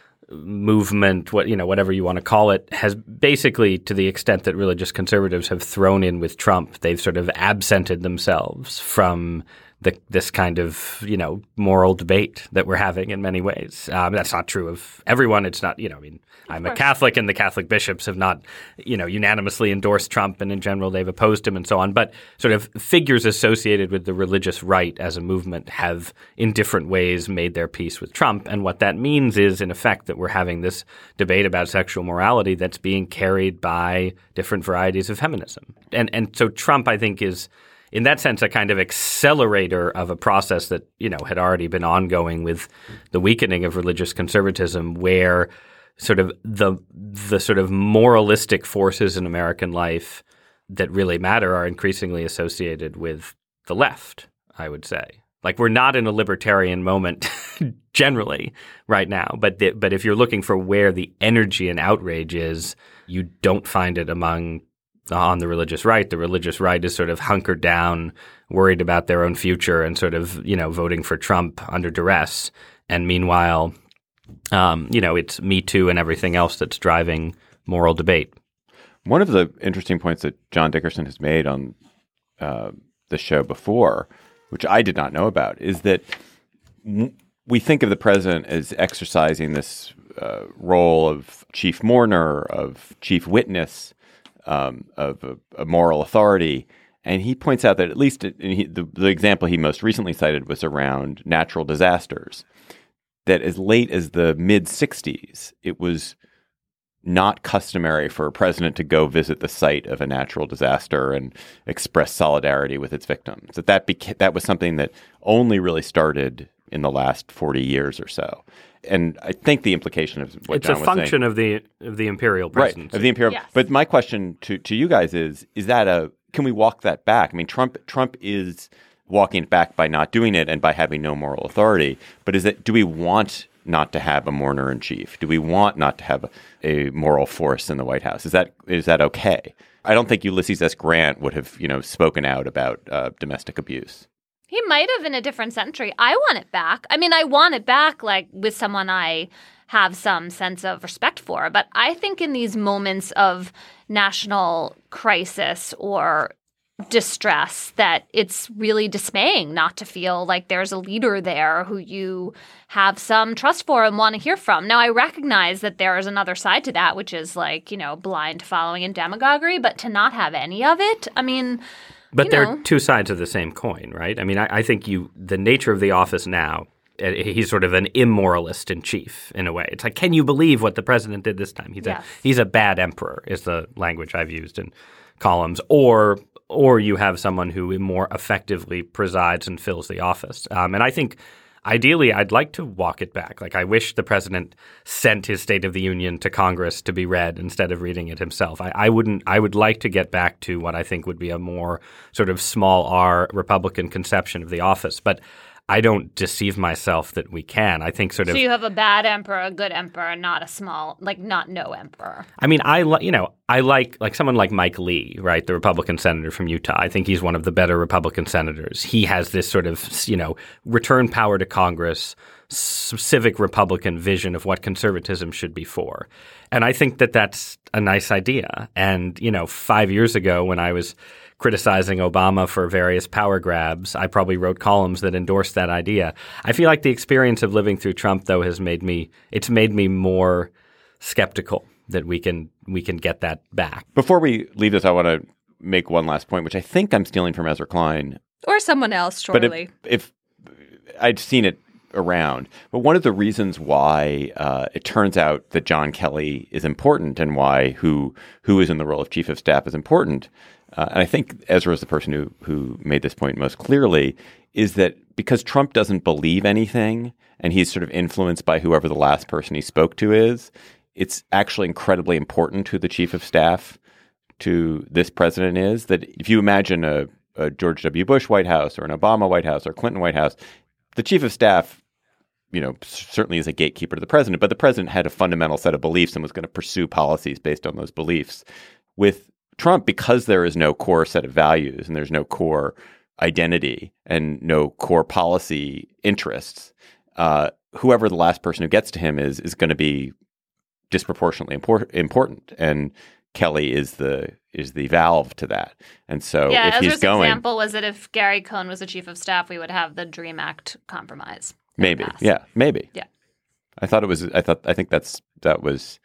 movement, what you know, whatever you want to call it, has basically, to the extent that religious conservatives have thrown in with Trump, they've sort of absented themselves from the, this kind of, you know, moral debate that we're having in many ways. Um, that's not true of everyone. It's not, you know, I mean, I'm a Catholic and the Catholic bishops have not, you know, unanimously endorsed Trump and in general they've opposed him and so on. But sort of figures associated with the religious right as a movement have in different ways made their peace with Trump. And what that means is, in effect, that we're having this debate about sexual morality that's being carried by different varieties of feminism. And and so Trump, I think, is – in that sense, a kind of accelerator of a process that, you know, had already been ongoing with the weakening of religious conservatism, where sort of the the sort of moralistic forces in American life that really matter are increasingly associated with the left, I would say. Like, we're not in a libertarian moment generally right now, but the, but if you're looking for where the energy and outrage is, you don't find it among on the religious right. The religious right is sort of hunkered down, worried about their own future and sort of, you know, voting for Trump under duress. And meanwhile, um, you know, it's Me Too and everything else that's driving moral debate. One of the interesting points that John Dickerson has made on uh, the show before, which I did not know about, is that w- we think of the president as exercising this uh, role of chief mourner, of chief witness, Um, of a, a moral authority. And he points out that at least it, he, the, the example he most recently cited was around natural disasters, that as late as the mid-sixties, it was not customary for a president to go visit the site of a natural disaster and express solidarity with its victims. That that, beca- that was something that only really started in the last forty years or so. And I think the implication of what it's John a was function saying, of the of the imperial presidency. Right, of the imperial. Yes. But my question to, to you guys is: Is that a? Can we walk that back? I mean, Trump Trump is walking it back by not doing it and by having no moral authority. But is it? Do we want not to have a mourner in chief? Do we want not to have a, a moral force in the White House? Is that is that okay? I don't think Ulysses S. Grant would have, you know, spoken out about uh, domestic abuse. He might have in a different century. I want it back. I mean, I want it back, like, with someone I have some sense of respect for. But I think in these moments of national crisis or distress that it's really dismaying not to feel like there's a leader there who you have some trust for and want to hear from. Now, I recognize that there is another side to that, which is like, you know, blind following and demagoguery. But to not have any of it, I mean – But you they're know. two sides of the same coin, right? I mean, I, I think you the nature of the office now, uh, he's sort of an immoralist in chief in a way. It's like, can you believe what the president did this time? He's Yes. a he's a bad emperor is the language I've used in columns. Or or you have someone who more effectively presides and fills the office. Um, and I think ideally, I'd like to walk it back. Like, I wish the president sent his State of the Union to Congress to be read instead of reading it himself. I, I wouldn't. I would like to get back to what I think would be a more sort of small R Republican conception of the office, but I don't deceive myself that we can. I think sort of. So you have a bad emperor, a good emperor, not a small, like not no emperor. I mean, I li- you know, I like like someone like Mike Lee, right, the Republican senator from Utah. I think he's one of the better Republican senators. He has this sort of, you know, return power to Congress, civic Republican vision of what conservatism should be for. And I think that that's a nice idea. And, you know, five years ago when I was criticizing Obama for various power grabs, I probably wrote columns that endorsed that idea. I feel like the experience of living through Trump, though, has made me – it's made me more skeptical that we can we can get that back. Before we leave this, I want to make one last point, which I think I'm stealing from Ezra Klein. Or someone else, surely. But if, if I'd seen it around. But one of the reasons why uh, it turns out that John Kelly is important and why who who is in the role of chief of staff is important – Uh, and I think Ezra is the person who who made this point most clearly, is that because Trump doesn't believe anything and he's sort of influenced by whoever the last person he spoke to is, it's actually incredibly important who the chief of staff to this president is. That if you imagine a, a George W. Bush White House or an Obama White House or Clinton White House, the chief of staff, you know, certainly is a gatekeeper to the president, but the president had a fundamental set of beliefs and was going to pursue policies based on those beliefs. With Trump, because there is no core set of values and there's no core identity and no core policy interests, uh, whoever the last person who gets to him is is going to be disproportionately import- important. And Kelly is the is the valve to that. And so yeah, if Ezra's he's going, example was that if Gary Cohn was the chief of staff, we would have the DREAM Act compromise. Maybe, yeah, maybe. Yeah, I thought it was. I thought. I think that's that was.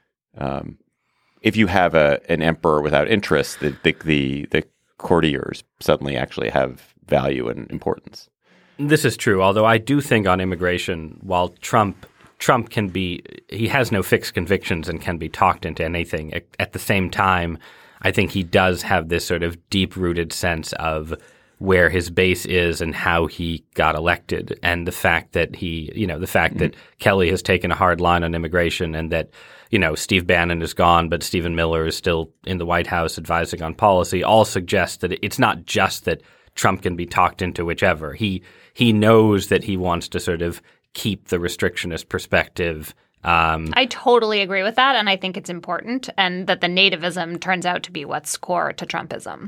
Um, If you have a an emperor without interest, the, the the the courtiers suddenly actually have value and importance. This is true, although I do think on immigration, while Trump Trump can be he has no fixed convictions and can be talked into anything. At, at the same time, I think he does have this sort of deep-rooted sense of where his base is and how he got elected, and the fact that he, you know, the fact mm-hmm. that Kelly has taken a hard line on immigration, and that, you know, Steve Bannon is gone, but Stephen Miller is still in the White House advising on policy, all suggest that it's not just that Trump can be talked into whichever. He he knows that he wants to sort of keep the restrictionist perspective. Um, I totally agree with that, and I think it's important, and that the nativism turns out to be what's core to Trumpism.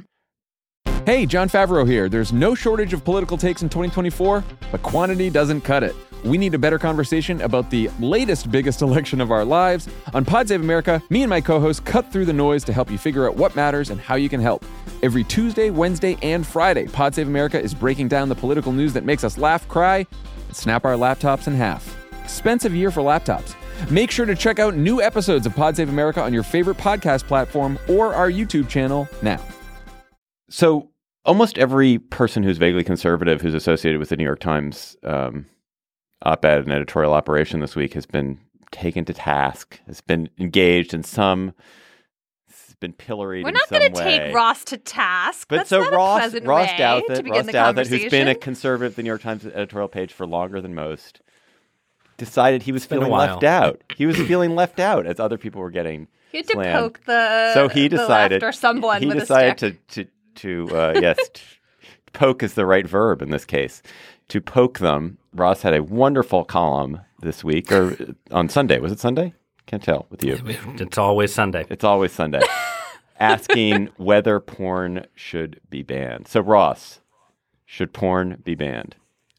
Hey, Jon Favreau here. There's no shortage of political takes in twenty twenty-four, but quantity doesn't cut it. We need a better conversation about the latest, biggest election of our lives. On Pod Save America, me and my co-hosts cut through the noise to help you figure out what matters and how you can help. Every Tuesday, Wednesday, and Friday, Pod Save America is breaking down the political news that makes us laugh, cry, and snap our laptops in half. Expensive year for laptops. Make sure to check out new episodes of Pod Save America on your favorite podcast platform or our YouTube channel now. So almost every person who's vaguely conservative who's associated with the New York Times um, op-ed and editorial operation this week has been taken to task, has been engaged in some, has been pilloried. We're in not some going to way. take Ross to task. But That's so not Ross, a pleasant Ross way Douthat, to begin Ross the Douthat, who's been a conversation. conservative at the New York Times editorial page for longer than most, decided he was been a feeling while. left out. He was feeling left out as other people were getting You had to slammed. poke the, So he the decided left or someone he with decided a stick. to to to uh, yes, t- poke is the right verb in this case. To poke them. Ross had a wonderful column this week, or on Sunday. Was it Sunday? Can't tell with you. It's always Sunday. It's always Sunday. Asking whether porn should be banned. So Ross, should porn be banned?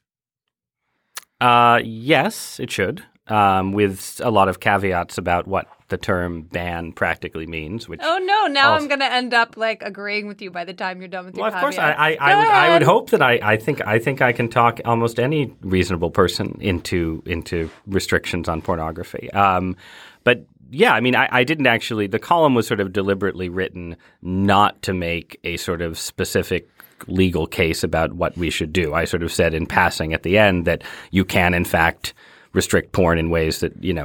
Uh, yes, it should, um, with a lot of caveats about what the term ban practically means. Which Oh no! Now also- I'm going to end up like agreeing with you by the time you're done with Well, your of course, caveats. I, I, I Go would, I would ahead. hope that I, I think, I think I can talk almost any reasonable person into into restrictions on pornography. Um, but yeah, I mean, I, I didn't actually. The column was sort of deliberately written not to make a sort of specific legal case about what we should do. I sort of said in passing at the end that you can, in fact, restrict porn in ways that, you know,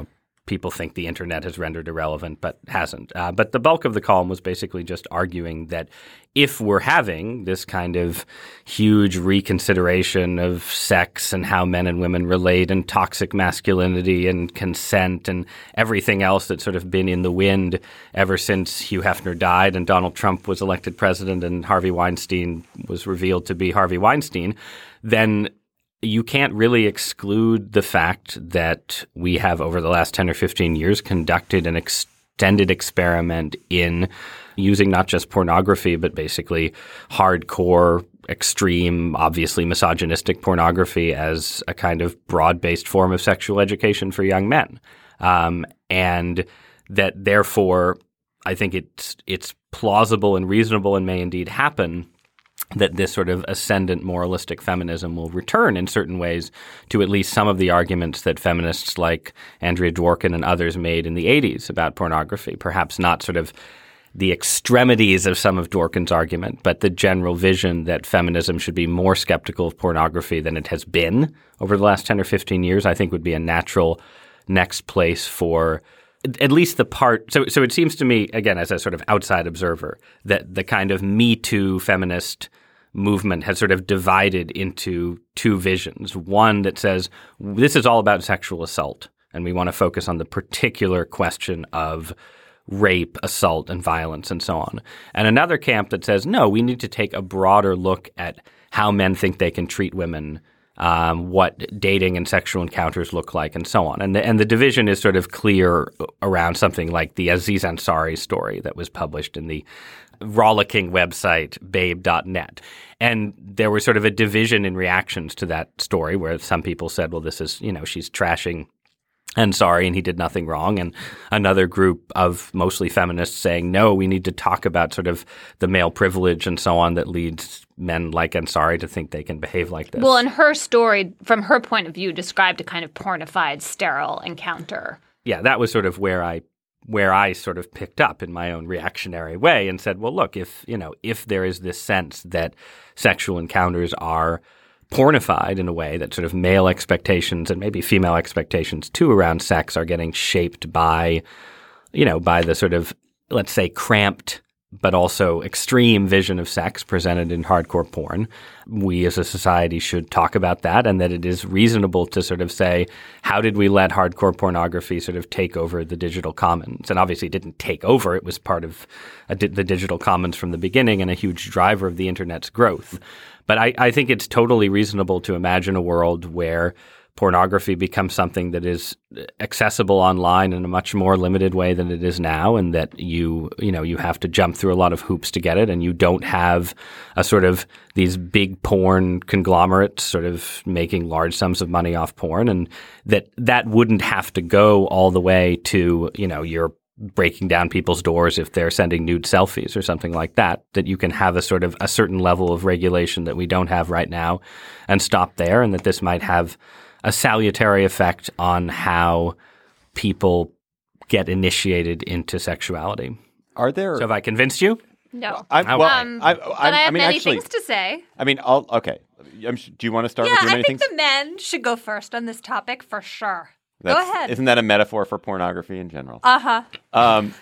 people think the internet has rendered irrelevant, but hasn't. Uh, but the bulk of the column was basically just arguing that if we're having this kind of huge reconsideration of sex and how men and women relate and toxic masculinity and consent and everything else that's sort of been in the wind ever since Hugh Hefner died and Donald Trump was elected president and Harvey Weinstein was revealed to be Harvey Weinstein, then you can't really exclude the fact that we have over the last ten or fifteen years conducted an extended experiment in using not just pornography, but basically hardcore, extreme, obviously misogynistic pornography as a kind of broad-based form of sexual education for young men. Um, and that therefore, I think it's it's plausible and reasonable and may indeed happen that this sort of ascendant moralistic feminism will return in certain ways to at least some of the arguments that feminists like Andrea Dworkin and others made in the eighties about pornography, perhaps not sort of the extremities of some of Dworkin's argument, but the general vision that feminism should be more skeptical of pornography than it has been over the last ten or fifteen years, I think would be a natural next place for at least the part. So, so it seems to me, again, as a sort of outside observer, that the kind of Me Too feminist movement has sort of divided into two visions. One that says this is all about sexual assault, and we want to focus on the particular question of rape, assault, and violence, and so on. And another camp that says, no, we need to take a broader look at how men think they can treat women, um, what dating and sexual encounters look like, and so on. And the, and the division is sort of clear around something like the Aziz Ansari story that was published in the rollicking website babe dot net. And there was sort of a division in reactions to that story where some people said, well, this is, you know, she's trashing Ansari and he did nothing wrong. And another group of mostly feminists saying, no, we need to talk about sort of the male privilege and so on that leads men like Ansari to think they can behave like this. Well, and her story, from her point of view, described a kind of pornified, sterile encounter. Yeah, that was sort of where I where I sort of picked up in my own reactionary way and said, well, look, if, you know, if there is this sense that sexual encounters are pornified in a way that sort of male expectations and maybe female expectations too around sex are getting shaped by, you know, by the sort of, let's say, cramped but also extreme vision of sex presented in hardcore porn. We as a society should talk about that, and that it is reasonable to sort of say, how did we let hardcore pornography sort of take over the digital commons? And obviously it didn't take over. It was part of a, the digital commons from the beginning and a huge driver of the internet's growth. But I, I think it's totally reasonable to imagine a world where pornography becomes something that is accessible online in a much more limited way than it is now, and that you, you know, you have to jump through a lot of hoops to get it, and you don't have a sort of these big porn conglomerates sort of making large sums of money off porn, and that that wouldn't have to go all the way to, you know, you're breaking down people's doors if they're sending nude selfies or something like that, that you can have a sort of a certain level of regulation that we don't have right now and stop there, and that this might have a salutary effect on how people get initiated into sexuality. Are there? So have I convinced you? No. I, well, um, I, I, but I have I mean, many actually, things to say. I mean, I'll, okay. I'm, do you want to start yeah, with your I many think things? the men should go first on this topic for sure. That's, go ahead. Isn't that a metaphor for pornography in general? Uh-huh. Um,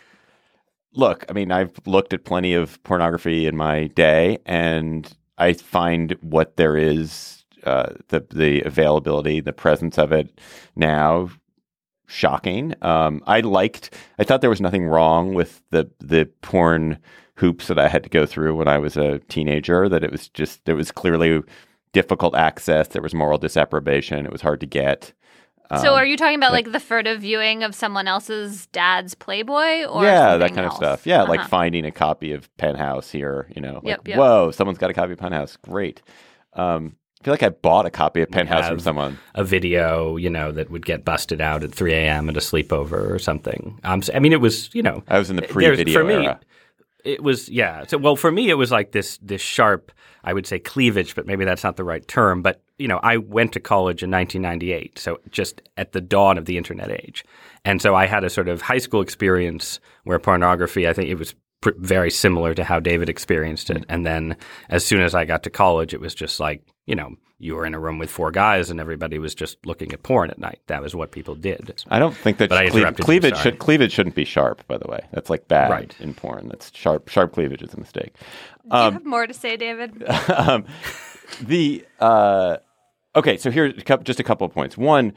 look, I mean, I've looked at plenty of pornography in my day, and I find what there is, uh, the the availability, the presence of it now, shocking. Um, I liked, I thought there was nothing wrong with the the porn hoops that I had to go through when I was a teenager, that it was just, there was clearly difficult access, there was moral disapprobation, it was hard to get. So Um, are you talking about like- like the furtive viewing of someone else's dad's Playboy, or yeah, that something kind else? of stuff. Yeah, like Uh-huh. finding a copy of Penthouse here, you know, like, Yep, yep. whoa, someone's got a copy of Penthouse. Great. Um, I feel like I bought a copy of Penthouse from have someone. A video, you know, that would get busted out at three a.m. at a sleepover or something. Um, so, I mean, it was, you know. I was in the there's- pre-video for me, era. It was, yeah. So, well, for me, it was like this this sharp, I would say cleavage, but maybe that's not the right term. But, you know, I went to college in nineteen ninety-eight, so just at the dawn of the internet age. And so I had a sort of high school experience where pornography, I think it was pr- very similar to how David experienced it. And then as soon as I got to college, it was just like, you know, you were in a room with four guys and everybody was just looking at porn at night. That was what people did. I don't think that But I cle- interrupted you, cleavage sorry. should cleavage shouldn't be sharp. By the way, that's like bad Right. in porn. That's sharp. Sharp cleavage is a mistake. Do you have more to say, David? um, the uh, okay, so here's a coup- just a couple of points. One,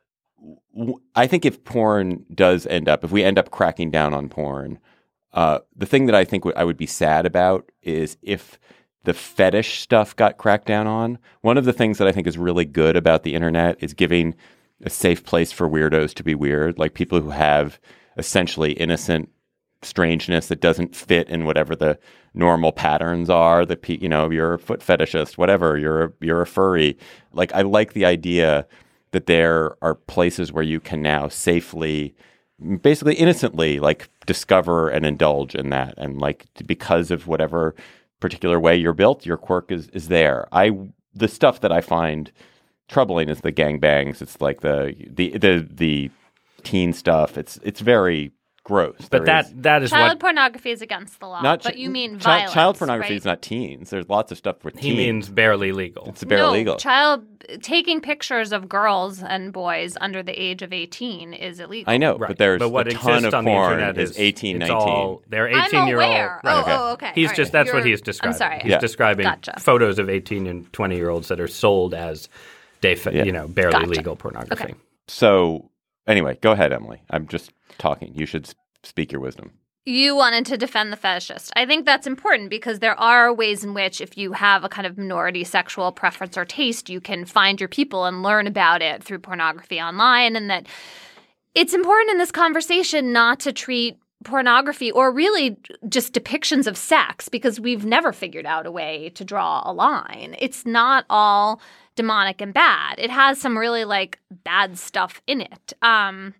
w- I think if porn does end up, if we end up cracking down on porn, uh, the thing that I think w- I would be sad about is if the fetish stuff got cracked down on. One of the things that I think is really good about the internet is giving a safe place for weirdos to be weird, like people who have essentially innocent strangeness that doesn't fit in whatever the normal patterns are. That pe- you know, you're a foot fetishist, whatever. You're a, you're a furry. Like I like the idea that there are places where you can now safely, basically innocently, like discover and indulge in that, and like because of whatever particular way you're built, your quirk is is there. I the stuff that I find troubling is the gangbangs. It's like the the the the teen stuff. It's it's very gross. But There that is- that is Child what pornography is against the law, not but chi- you mean child, violence, child pornography right? is not teens. There's lots of stuff with he teens. means barely legal. It's barely no, legal. Child taking pictures of girls and boys under the age of eighteen is illegal. I know, Right. but there's but what a ton exists of on the porn internet is is eighteen, it's nineteen. all, they're I'm eighteen-year-old. aware. Right. Oh, Okay. oh, okay. He's All just right. that's what You're- he's describing. I'm sorry. He's Yeah. describing Gotcha. photos of eighteen and twenty-year-olds that are sold as de- Yeah. you know, barely Gotcha. legal pornography. Okay. So anyway, go ahead, Emily. I'm just talking. You should s- speak your wisdom. You wanted to defend the fetishist. I think that's important because there are ways in which if you have a kind of minority sexual preference or taste, you can find your people and learn about it through pornography online, and that it's important in this conversation not to treat pornography or really just depictions of sex because we've never figured out a way to draw a line. It's not all demonic and bad. It has some really like bad stuff in it. Um,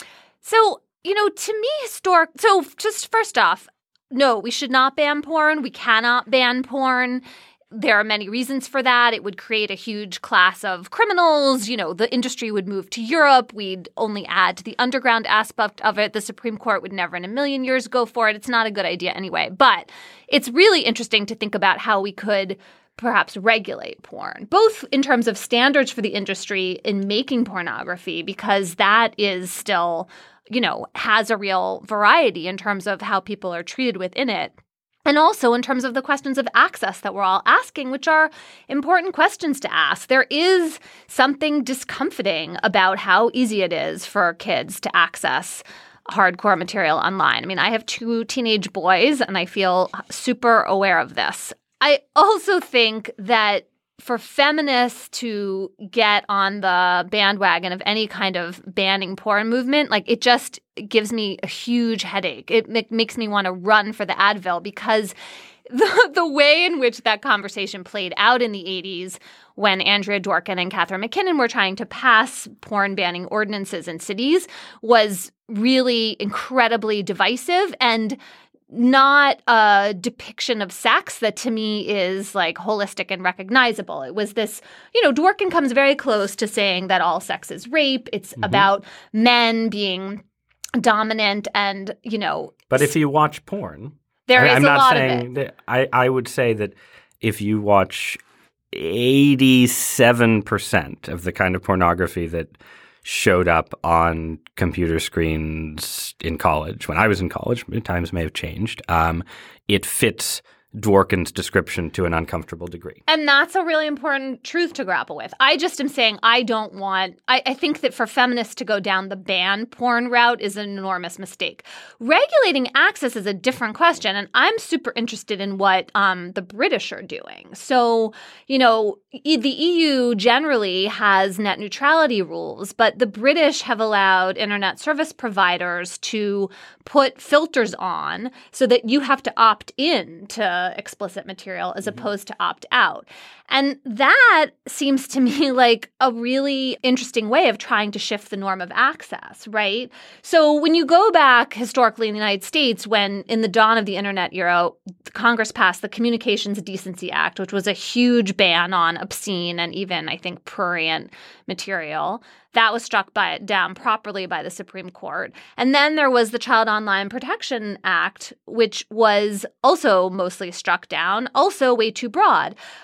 so You know, to me, historic. So, just first off, no, we should not ban porn. We cannot ban porn. There are many reasons for that. It would create a huge class of criminals. You know, the industry would move to Europe. We'd only add to the underground aspect of it. The Supreme Court would never in a million years go for it. It's not a good idea anyway. But it's really interesting to think about how we could perhaps regulate porn, both in terms of standards for the industry in making pornography, because that is still, you know, has a real variety in terms of how people are treated within it. And also in terms of the questions of access that we're all asking, which are important questions to ask. There is something discomforting about how easy it is for kids to access hardcore material online. I mean, I have two teenage boys, and I feel super aware of this. I also think that for feminists to get on the bandwagon of any kind of banning porn movement, like it just gives me a huge headache. It m- makes me want to run for the Advil because the, the way in which that conversation played out in the eighties when Andrea Dworkin and Catherine McKinnon were trying to pass porn banning ordinances in cities was really incredibly divisive and not a depiction of sex that to me is like holistic and recognizable. It was this, you know, Dworkin comes very close to saying that all sex is rape. It's mm-hmm. about men being dominant and, you know. But if you watch porn, there I, is I'm a not lot saying of it. That, I, I would say that if you watch eighty-seven percent of the kind of pornography that showed up on computer screens in college. When I was in college, times may have changed. Um, it fits Dworkin's description to an uncomfortable degree. And that's a really important truth to grapple with. I just am saying I don't want – I think that for feminists to go down the ban porn route is an enormous mistake. Regulating access is a different question, and I'm super interested in what um, the British are doing. So, you know, e- the E U generally has net neutrality rules, but the British have allowed internet service providers to put filters on so that you have to opt in to explicit material as opposed to opt out. And that seems to me like a really interesting way of trying to shift the norm of access, right? So when you go back historically in the United States, when in the dawn of the internet era, Congress passed the Communications Decency Act, which was a huge ban on obscene and even, I think, prurient material. That was struck by, down properly by the Supreme Court. And then there was the Child Online Protection Act, which was also mostly struck down, also way too broad. But the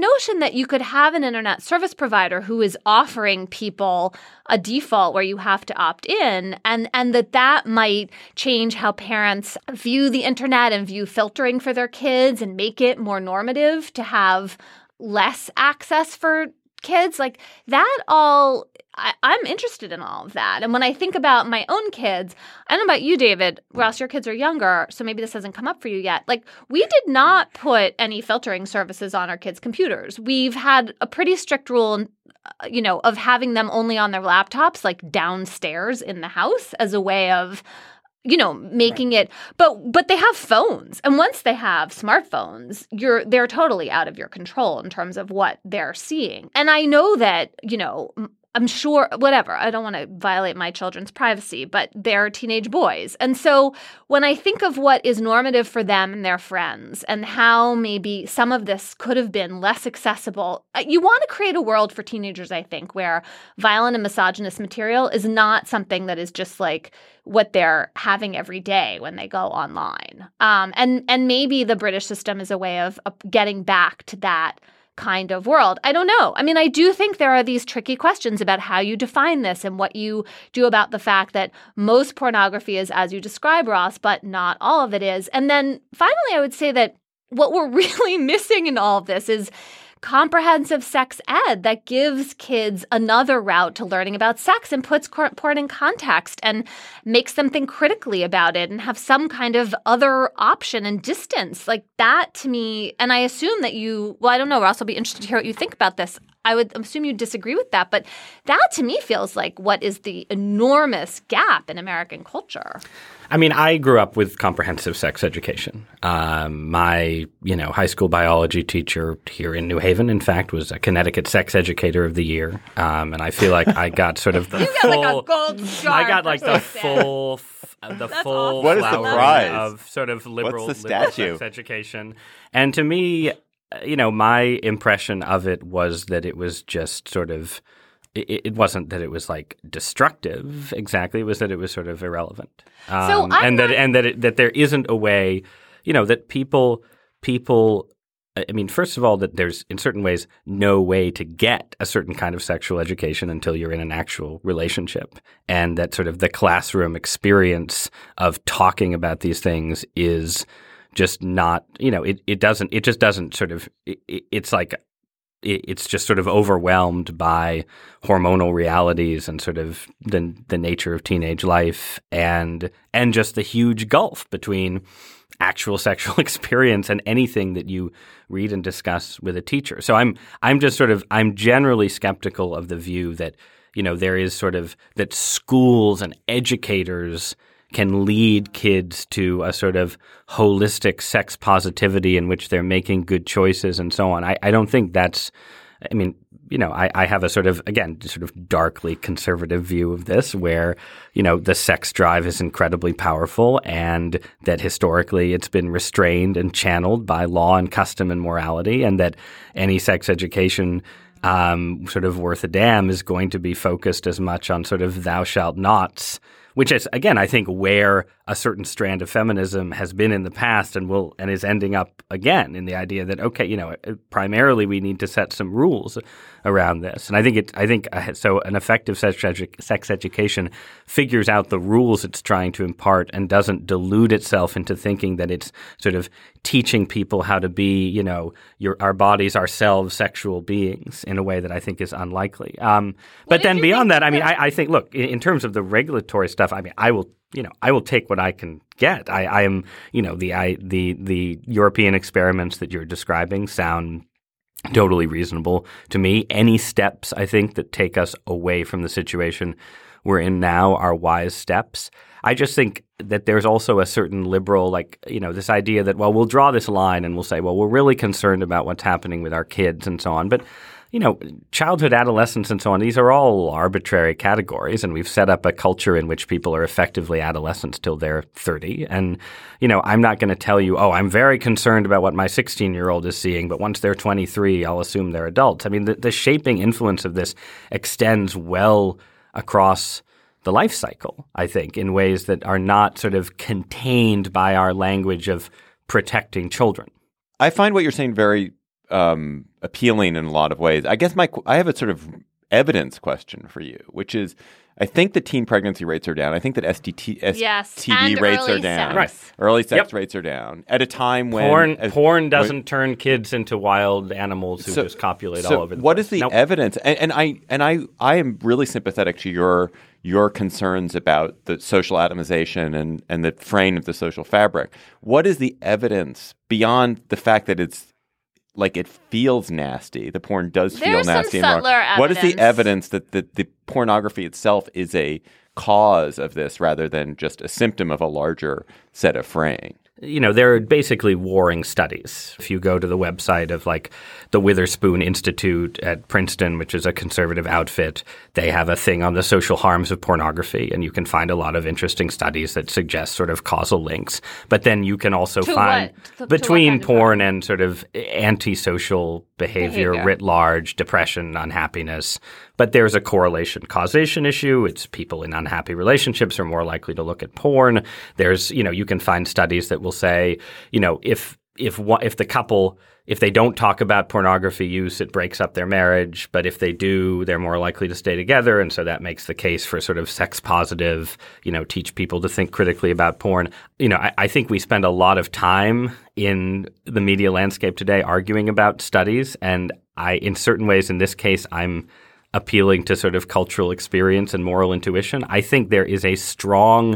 notion that you could have an internet service provider who is offering people a default where you have to opt in, and, and that that might change how parents view the internet and view filtering for their kids and make it more normative to have less access for kids. Like that all, I, I'm interested in all of that. And when I think about my own kids, I don't know about you, David, Ross, your kids are younger, so maybe this hasn't come up for you yet. Like we did not put any filtering services on our kids' computers. We've had a pretty strict rule, you know, of having them only on their laptops, like downstairs in the house as a way of, you know, making it, but but they have phones, and once they have smartphones, you're they're totally out of your control in terms of what they're seeing. And I know that, you know, I'm sure, whatever, I don't want to violate my children's privacy, but they're teenage boys. And so when I think of what is normative for them and their friends and how maybe some of this could have been less accessible, you want to create a world for teenagers, I think, where violent and misogynist material is not something that is just like what they're having every day when they go online. Um, and, and maybe the British system is a way of, of getting back to that kind of world. I don't know. I mean, I do think there are these tricky questions about how you define this and what you do about the fact that most pornography is as you describe, Ross, but not all of it is. And then finally, I would say that what we're really missing in all of this is comprehensive sex ed that gives kids another route to learning about sex and puts porn in context and makes them think critically about it and have some kind of other option and distance. Like that to me, and I assume that you, well, I don't know, Ross, I'll be interested to hear what you think about this. I would assume you disagree with that, but that to me feels like what is the enormous gap in American culture. I mean, I grew up with comprehensive sex education. Um, my, you know, high school biology teacher here in New Haven, in fact, was a Connecticut Sex Educator of the Year, um, and I feel like I got sort of the you full. got like a gold star. I got like the person. full, the That's full awesome. What is the flowering prize? of sort of liberal, What's the liberal statue? sex education, and to me, you know, my impression of it was that it was just sort of. It, it wasn't that it was like destructive exactly. It was that it was sort of irrelevant, um, So I'm and not- that and that it, that there isn't a way, you know, that people people. I mean, first of all, that there's in certain ways no way to get a certain kind of sexual education until you're in an actual relationship, and that sort of the classroom experience of talking about these things is just not, you know, it, it doesn't, it just doesn't sort of, it, it's like. It's just sort of overwhelmed by hormonal realities and sort of the the nature of teenage life and and just the huge gulf between actual sexual experience and anything that you read and discuss with a teacher. So I'm I'm just sort of I'm generally skeptical of the view that, you know, there is sort of that schools and educators can lead kids to a sort of holistic sex positivity in which they're making good choices and so on. I, I don't think that's – I mean, you know, I, I have a sort of, again, sort of darkly conservative view of this where, you know, the sex drive is incredibly powerful and that historically it's been restrained and channeled by law and custom and morality, and that any sex education um, sort of worth a damn is going to be focused as much on sort of thou shalt nots, which is, again, I think where a certain strand of feminism has been in the past and will and is ending up again in the idea that, okay, you know, primarily we need to set some rules around this. And I think it, I think uh, so an effective sex, edu- sex education figures out the rules it's trying to impart and doesn't delude itself into thinking that it's sort of teaching people how to be, you know, your our bodies, ourselves, sexual beings in a way that I think is unlikely. Um, but then beyond that, I mean, I, I think, look, in, in terms of the regulatory stuff, I mean, I will, you know, I will take what I can get. I, I am, you know, the I, the the European experiments that you're describing sound totally reasonable to me. Any steps, I think, that take us away from the situation we're in now are wise steps. I just think that there's also a certain liberal, like, you know, this idea that, well, we'll draw this line and we'll say, well, we're really concerned about what's happening with our kids and so on. But, you know, childhood, adolescence and so on, these are all arbitrary categories. And we've set up a culture in which people are effectively adolescents till they're thirty. And, you know, I'm not going to tell you, oh, I'm very concerned about what my sixteen-year-old is seeing, but once they're twenty-three, I'll assume they're adults. I mean, the, the shaping influence of this extends well across the life cycle, I think, in ways that are not sort of contained by our language of protecting children. I find what you're saying very um, appealing in a lot of ways. I guess my I have a sort of evidence question for you, which is, I think the teen pregnancy rates are down. I think that S T D, yes. S T D rates are down. Sex. Right. Early sex Yep. rates are down at a time when Porn, as, porn doesn't when, turn kids into wild animals who so, just copulate so all over the what place. is the Nope. evidence? And, and I and I I am really sympathetic to your your concerns about the social atomization and, and the fraying of the social fabric. What is the evidence beyond the fact that it's like it feels nasty? The porn does feel There's some nasty. and wrong. subtler What is the evidence. evidence that the, the pornography itself is a cause of this rather than just a symptom of a larger set of fraying? You know, there are basically warring studies. If you go to the website of like the Witherspoon Institute at Princeton, which is a conservative outfit, they have a thing on the social harms of pornography, and you can find a lot of interesting studies that suggest sort of causal links. But then you can also To find what? To- to what between kind of porn harm? and sort of antisocial behavior, Behavior. writ large, depression, unhappiness. But there's a correlation causation issue. It's people in unhappy relationships are more likely to look at porn. There's, you know, you can find studies that will say, you know, if if one, if the couple, if they don't talk about pornography use, it breaks up their marriage. But if they do, they're more likely to stay together. And so that makes the case for sort of sex positive, you know, teach people to think critically about porn. You know, I, I think we spend a lot of time in the media landscape today arguing about studies. And I, in certain ways, in this case, I'm appealing to sort of cultural experience and moral intuition. I think there is a strong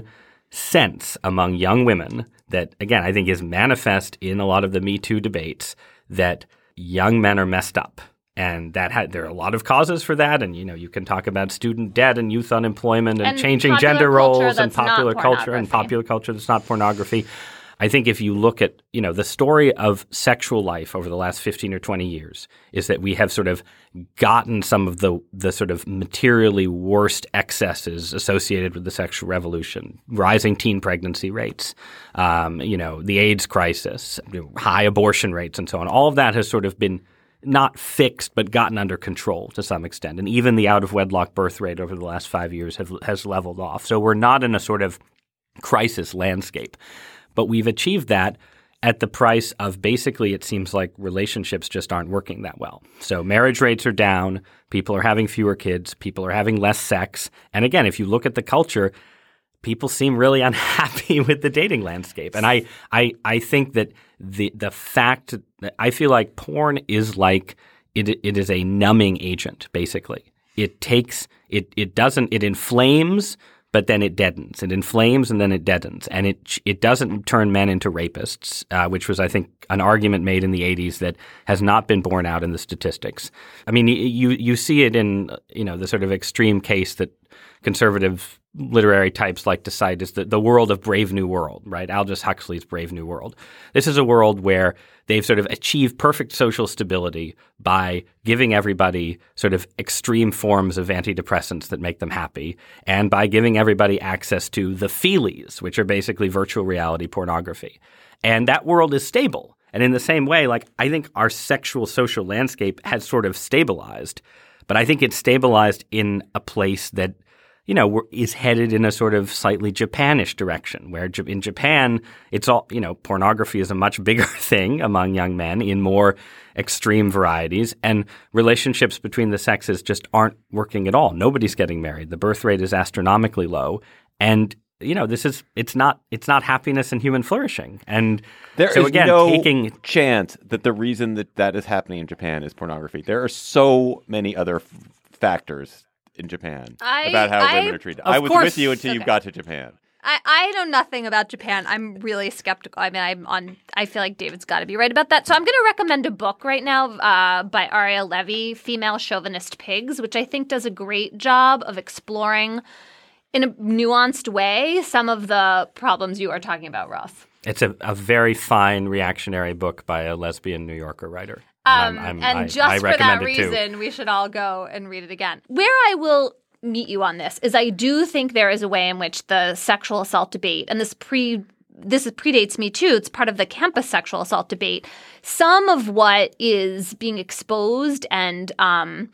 sense among young women that, again, I think is manifest in a lot of the Me Too debates, that young men are messed up. And that ha- there are a lot of causes for that. And, you know, you can talk about student debt and youth unemployment and, And changing popular gender culture roles and that's not popular culture and pornography. popular culture that's not pornography. I think if you look at, you know, the story of sexual life over the last fifteen or twenty years is that we have sort of gotten some of the the sort of materially worst excesses associated with the sexual revolution, rising teen pregnancy rates, um, you know, the AIDS crisis, high abortion rates and so on. All of that has sort of been not fixed but gotten under control to some extent. And even the out-of-wedlock birth rate over the last five years have, has leveled off. So we're not in a sort of crisis landscape. But we've achieved that at the price of basically it seems like relationships just aren't working that well. So marriage rates are down, people are having fewer kids, people are having less sex. And again, if you look at the culture, people seem really unhappy with the dating landscape. And I I, I think that the the fact that I feel like porn is like it it is a numbing agent, basically. It takes it it doesn't it inflames, but then it deadens. It inflames and then it deadens. And it it doesn't turn men into rapists, uh, which was, I think, an argument made in the eighties that has not been borne out in the statistics. I mean, you you see it in, you know, the sort of extreme case that conservative literary types like to cite is the, the world of Brave New World, right? Aldous Huxley's Brave New World. This is a world where they've sort of achieved perfect social stability by giving everybody sort of extreme forms of antidepressants that make them happy, and by giving everybody access to the feelies, which are basically virtual reality pornography. And that world is stable. And in the same way, like, I think our sexual social landscape has sort of stabilized, but I think it's stabilized in a place that, you know, is headed in a sort of slightly Japanish direction, where in Japan, it's all, you know, pornography is a much bigger thing among young men in more extreme varieties, and relationships between the sexes just aren't working at all. Nobody's getting married. The birth rate is astronomically low. And, you know, this is, it's not, it's not happiness and human flourishing. And There so is again, no taking chance that the reason that that is happening in Japan is pornography. There are so many other f- factors in Japan I- about how I- women are treated. of I was course- with you until you okay. got to Japan. I, I know nothing about Japan. I'm really skeptical. I mean, I'm on. I feel like David's got to be right about that. So I'm going to recommend a book right now uh, by Aria Levy, Female Chauvinist Pigs, which I think does a great job of exploring in a nuanced way some of the problems you are talking about, Ross. It's a, a very fine reactionary book by a lesbian New Yorker writer. Um, I'm- I'm- and I- just I for that recommend it too. reason, we should all go and read it again. Where I will meet you on this is I do think there is a way in which the sexual assault debate, and this pre this is, predates Me Too, it's part of the campus sexual assault debate. Some of what is being exposed and um,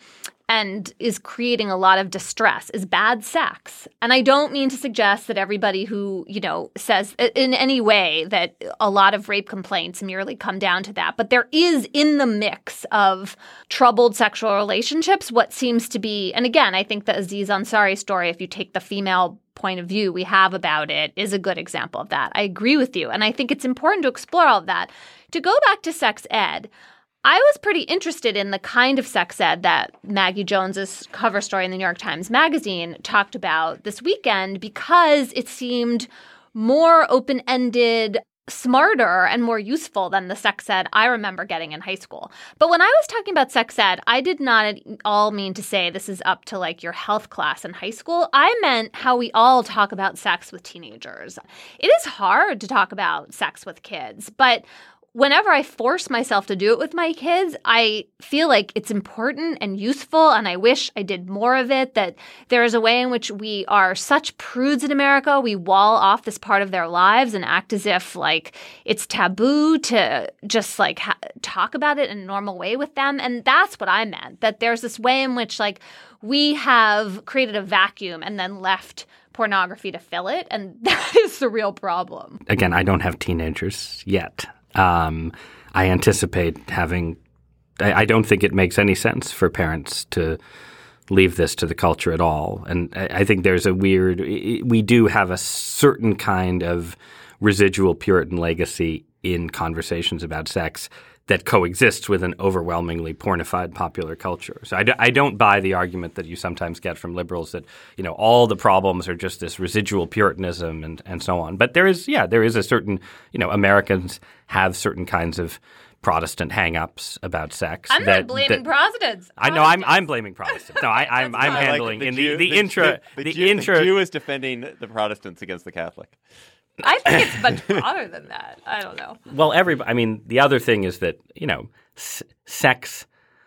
and is creating a lot of distress is bad sex. And I don't mean to suggest that everybody who, you know, says in any way that a lot of rape complaints merely come down to that. But there is in the mix of troubled sexual relationships what seems to be, and again, I think the Aziz Ansari story, if you take the female point of view we have about it, is a good example of that. I agree with you. And I think it's important to explore all of that. To go back to sex ed, I was pretty interested in the kind of sex ed that Maggie Jones's cover story in the New York Times Magazine talked about this weekend because it seemed more open-ended, smarter, and more useful than the sex ed I remember getting in high school. But when I was talking about sex ed, I did not at all mean to say this is up to like your health class in high school. I meant how we all talk about sex with teenagers. It is hard to talk about sex with kids, but whenever I force myself to do it with my kids, I feel like it's important and useful, and I wish I did more of it, that there is a way in which we are such prudes in America. We wall off this part of their lives and act as if like it's taboo to just like ha- talk about it in a normal way with them. And that's what I meant, that there's this way in which like we have created a vacuum and then left pornography to fill it. And that is the real problem. Again, I don't have teenagers yet. Um, I anticipate having I, – I don't think it makes any sense for parents to leave this to the culture at all. And I, I think there's a weird – we do have a certain kind of residual Puritan legacy in conversations about sex that coexists with an overwhelmingly pornified popular culture. So I, do, I don't buy the argument that you sometimes get from liberals that, you know, all the problems are just this residual Puritanism and, and so on. But there is, yeah, there is a certain, you know, Americans have certain kinds of Protestant hang-ups about sex. I'm that, not blaming that, Protestants. I know I'm I'm blaming Protestants. No, I, I'm I'm I handling like in Jew, the, the intra the, the, Jew, intra. the Jew is defending the Protestants against the Catholic. I think it's much broader than that. I don't know. Well, every I mean, the other thing is that, you know, s- sex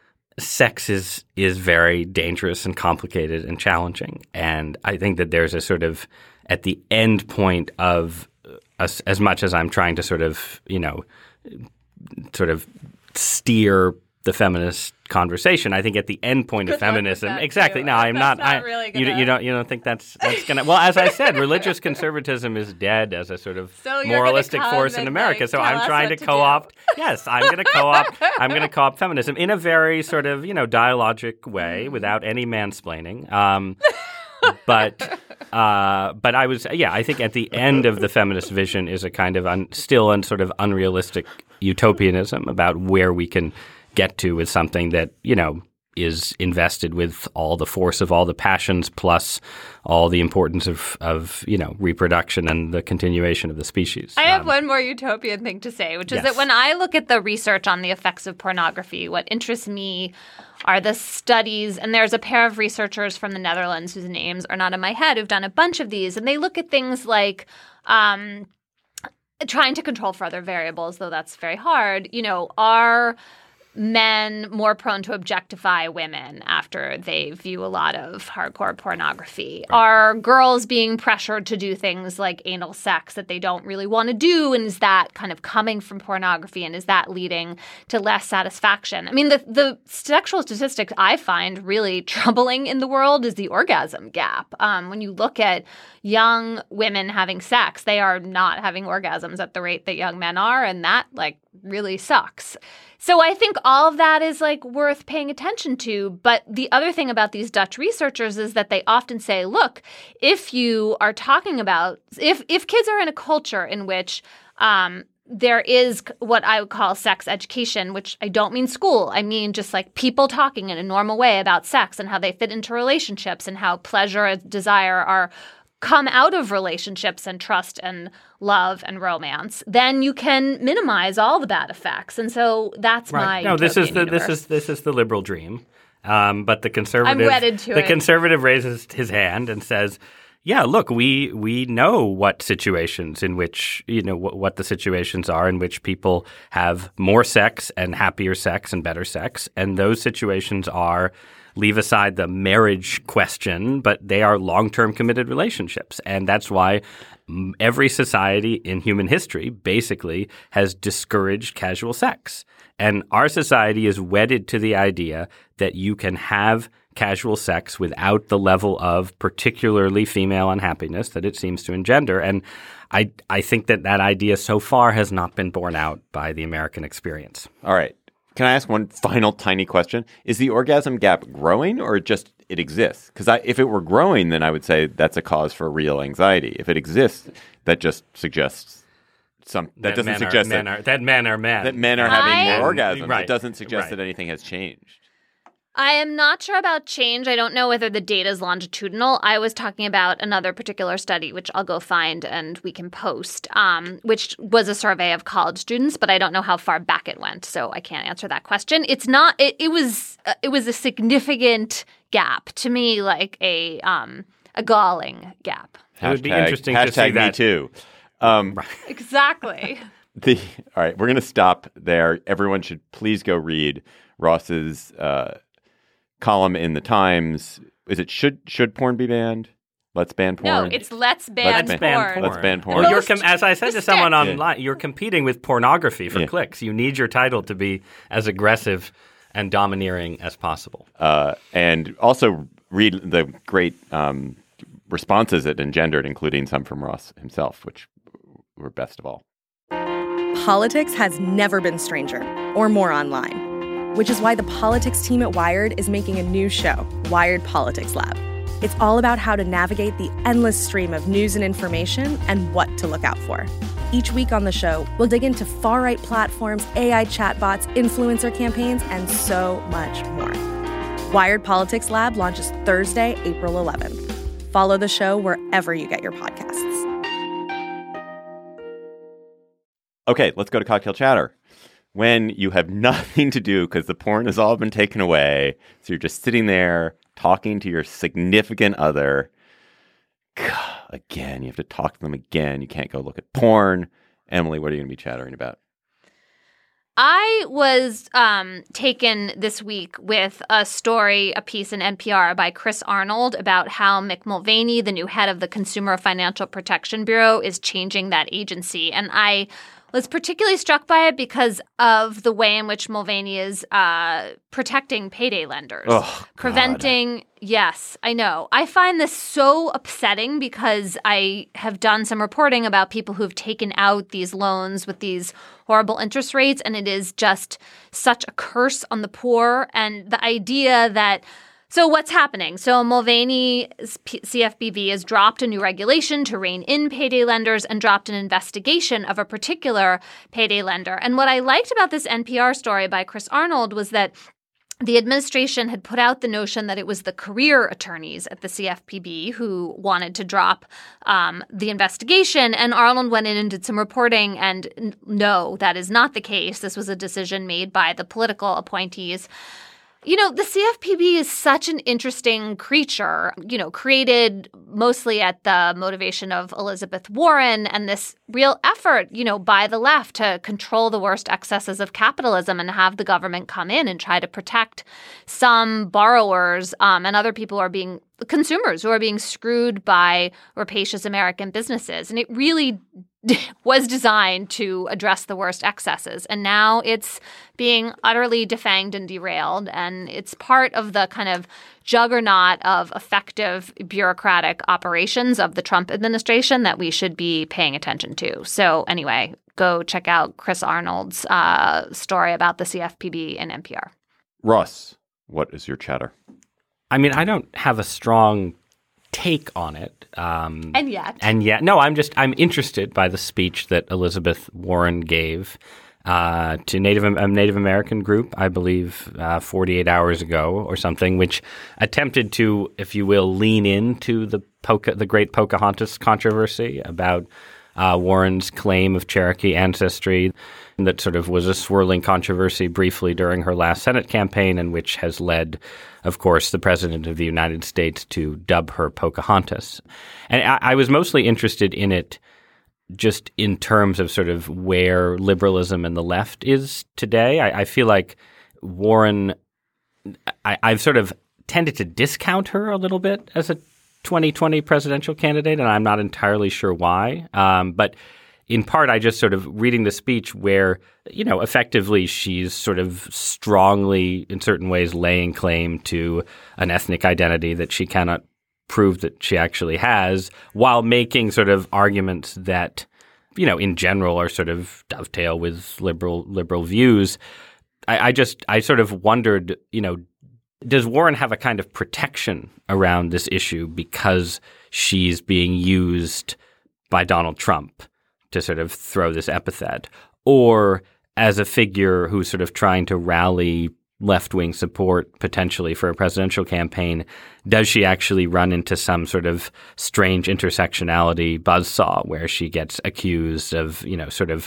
sex is is very dangerous and complicated and challenging, and I think that there's a sort of at the end point of as, as much as I'm trying to sort of, you know, sort of steer the feminist conversation, I think at the end point Good of feminism, exactly. Too. No, I'm that's not. not I, really you, gonna... you don't. You don't think that's that's gonna. Well, as I said, religious conservatism is dead as a sort of so you're moralistic come force and, in America. like, so tell I'm us trying what to to co-opt. Yes, I'm going to co-opt. I'm going to co-opt feminism in a very sort of, you know, dialogic way without any mansplaining. Um, but uh, but I was yeah. I think at the end of the feminist vision is a kind of un, still un, sort of unrealistic utopianism about where we can get to with something that, you know, is invested with all the force of all the passions plus all the importance of, of you know, reproduction and the continuation of the species. I have um, one more utopian thing to say, which is yes. that when I look at the research on the effects of pornography, what interests me are the studies, and there's a pair of researchers from the Netherlands whose names are not in my head who've done a bunch of these, and they look at things like um, trying to control for other variables, though that's very hard. You know, are men more prone to objectify women after they view a lot of hardcore pornography? Right. Are girls being pressured to do things like anal sex that they don't really want to do? And is that kind of coming from pornography? And is that leading to less satisfaction? I mean, the, the sexual statistics I find really troubling in the world is the orgasm gap. Um, when you look at young women having sex, they are not having orgasms at the rate that young men are. And that, like, really sucks. So I think all of that is like worth paying attention to. But the other thing about these Dutch researchers is that they often say, look, if you are talking about if if kids are in a culture in which um, there is what I would call sex education, which I don't mean school. I mean just like people talking in a normal way about sex and how they fit into relationships and how pleasure and desire are come out of relationships and trust and love and romance, then you can minimize all the bad effects. And so that's right. my no. This is the universe. this is this is the liberal dream, um, but the conservative I'm wedded to the it. conservative raises his hand and says, "Yeah, look, we we know what situations in which you know what, what the situations are in which people have more sex and happier sex and better sex, and those situations are." Leave aside the marriage question, but they are long-term committed relationships. And that's why every society in human history basically has discouraged casual sex. And our society is wedded to the idea that you can have casual sex without the level of particularly female unhappiness that it seems to engender. And I I think that that idea so far has not been borne out by the American experience. All right. Can I ask one final tiny question? Is the orgasm gap growing or just it exists? Because if it were growing, then I would say that's a cause for real anxiety. If it exists, that just suggests some. That, That doesn't men are- suggest men that, are- that men are men. that men are having I- more orgasms. Right. It doesn't suggest Right. that anything has changed. I am not sure about change. I don't know whether the data is longitudinal. I was talking about another particular study, which I'll go find and we can post, um, which was a survey of college students, but I don't know how far back it went, so I can't answer that question. It's not. It, it was. Uh, it was a significant gap to me, like a um, a galling gap. It would be Hashtag- interesting to hashtag see me that. too. Um, Exactly. The all right, we're going to stop there. Everyone should please go read Ross's uh, column in the Times. Is it should should porn be banned? Let's ban porn. No, it's let's ban Let's ban porn. porn. Let's ban porn. Well, you're Most com- as I said to someone stick. online, you're competing with pornography for Yeah. clicks. You need your title to be as aggressive and domineering as possible. Uh, and also read the great um, responses it engendered, including some from Ross himself, which were best of all. Politics has never been stranger or more online, which is why the politics team at Wired is making a new show, Wired Politics Lab. It's all about how to navigate the endless stream of news and information and what to look out for. Each week on the show, we'll dig into far-right platforms, A I chatbots, influencer campaigns, and so much more. Wired Politics Lab launches Thursday, April eleventh. Follow the show wherever you get your podcasts. Okay, let's go to Cocktail Chatter. When you have nothing to do because the porn has all been taken away, so you're just sitting there talking to your significant other. God, again, you have to talk to them again. You can't go look at porn. Emily, what are you going to be chattering about? I was um, taken this week with a story, a piece in N P R by Chris Arnold about how Mick Mulvaney, the new head of the Consumer Financial Protection Bureau, is changing that agency. And I was particularly struck by it because of the way in which Mulvaney is uh, protecting payday lenders. Oh, preventing – yes, I know. I find this so upsetting because I have done some reporting about people who've taken out these loans with these horrible interest rates, and it is just such a curse on the poor. And the idea that – so what's happening? So Mulvaney's C F P B has dropped a new regulation to rein in payday lenders and dropped an investigation of a particular payday lender. And what I liked about this N P R story by Chris Arnold was that the administration had put out the notion that it was the career attorneys at the C F P B who wanted to drop um, the investigation. And Arnold went in and did some reporting. And n- no, that is not the case. This was a decision made by the political appointees. You know, the C F P B is such an interesting creature, you know, created mostly at the motivation of Elizabeth Warren and this real effort, you know, by the left to control the worst excesses of capitalism and have the government come in and try to protect some borrowers um, and other people who are being consumers who are being screwed by rapacious American businesses. And it really was designed to address the worst excesses. And now it's being utterly defanged and derailed. And it's part of the kind of juggernaut of effective bureaucratic operations of the Trump administration that we should be paying attention to. So anyway, go check out Chris Arnold's uh, story about the C F P B in N P R. Ross, what is your chatter? I mean, I don't have a strong take on it. Um, And yet. And yet, no, I'm just, I'm interested by the speech that Elizabeth Warren gave uh, to Native a Native American group, I believe, uh, forty-eight hours ago or something, which attempted to, if you will, lean into the Poca, the great Pocahontas controversy about uh, Warren's claim of Cherokee ancestry. That sort of was a swirling controversy briefly during her last Senate campaign, and which has led, of course, the President of the United States to dub her Pocahontas. And I, I was mostly interested in it just in terms of sort of where liberalism and the left is today. I, I feel like Warren, I, I've sort of tended to discount her a little bit as a twenty twenty presidential candidate, and I'm not entirely sure why. Um, but in part, I just sort of reading the speech where, you know, effectively she's sort of strongly, in certain ways, laying claim to an ethnic identity that she cannot prove that she actually has, while making sort of arguments that, you know, in general are sort of dovetail with liberal liberal views. I, I just I sort of wondered, you know, does Warren have a kind of protection around this issue because she's being used by Donald Trump to sort of throw this epithet, or as a figure who's sort of trying to rally left-wing support potentially for a presidential campaign, does she actually run into some sort of strange intersectionality buzzsaw where she gets accused of, you know, sort of,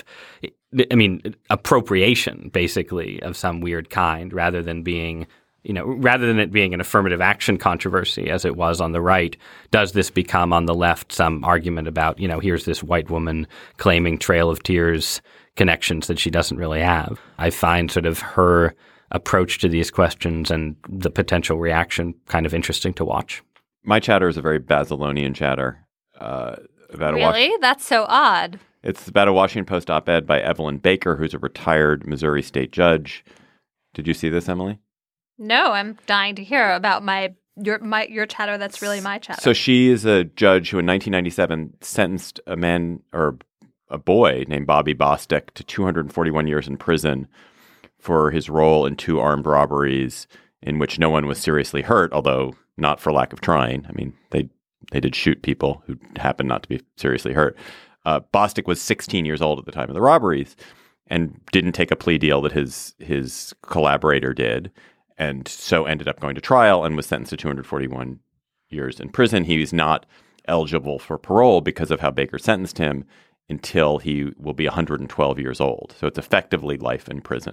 I mean, appropriation basically of some weird kind rather than being, you know, rather than it being an affirmative action controversy as it was on the right, does this become on the left some argument about, you know, here's this white woman claiming Trail of Tears connections that she doesn't really have? I find sort of her approach to these questions and the potential reaction kind of interesting to watch. My chatter is a very Basilonian chatter. Uh, about really? a Was- That's so odd. It's about a Washington Post op-ed by Evelyn Baker, who's a retired Missouri state judge. Did you see this, Emily? No, I'm dying to hear about my your my your chatter. That's really my chatter. So she is a judge who in nineteen ninety-seven sentenced a man or a boy named Bobby Bostic to two hundred forty-one years in prison for his role in two armed robberies in which no one was seriously hurt, although not for lack of trying. I mean, they they did shoot people who happened not to be seriously hurt. Uh, Bostic was sixteen years old at the time of the robberies and didn't take a plea deal that his his collaborator did, and so ended up going to trial and was sentenced to two hundred forty-one years in prison. He was not eligible for parole because of how Baker sentenced him until he will be one hundred twelve years old. So it's effectively life in prison.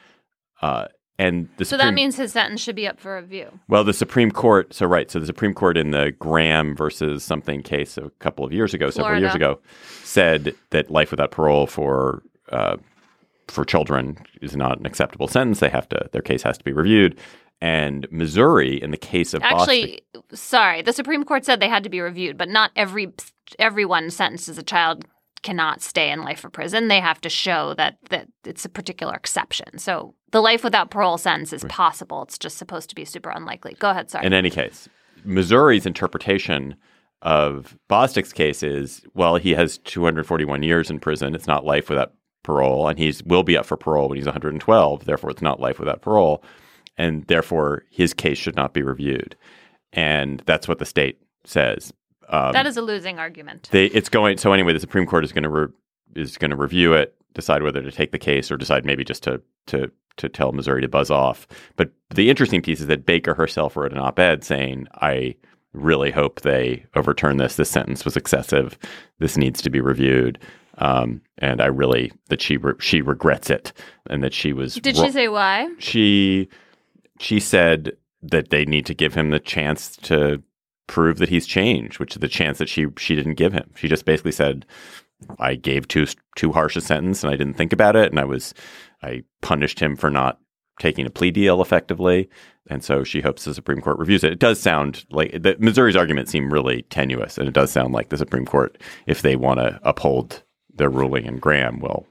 Uh, and the so Supreme, that means his sentence should be up for review. Well, the Supreme Court, so right, so the Supreme Court in the Graham versus something case a couple of years ago, Florida. several years ago, said that life without parole for uh, for children is not an acceptable sentence. They have to, their case has to be reviewed. And Missouri, in the case of Actually, Bostic, sorry, the Supreme Court said they had to be reviewed, but not every everyone sentenced as a child cannot stay in life or prison. They have to show that that it's a particular exception. So the life without parole sentence is possible. It's just supposed to be super unlikely. Go ahead, sorry. In any case, Missouri's interpretation of Bostic's case is, well, he has two hundred forty-one years in prison. It's not life without parole, and he will be up for parole when he's one hundred twelve. Therefore, it's not life without parole, and therefore his case should not be reviewed. And that's what the state says. Um, that is a losing argument. They, it's going so anyway. The Supreme Court is going to re, is going to review it, decide whether to take the case or decide maybe just to to to tell Missouri to buzz off. But the interesting piece is that Baker herself wrote an op-ed saying, "I really hope they overturn this. This sentence was excessive. This needs to be reviewed." Um, and I really that she re- she regrets it, and that she was. Did ro- she say why? She she said that they need to give him the chance to prove that he's changed, which is the chance that she she didn't give him. She just basically said, I gave too too harsh a sentence and I didn't think about it, and I was I punished him for not taking a plea deal effectively, and so she hopes the Supreme Court reviews it. It does sound like the, Missouri's arguments seem really tenuous, and it does sound like the Supreme Court, if they want to uphold their ruling in Graham, will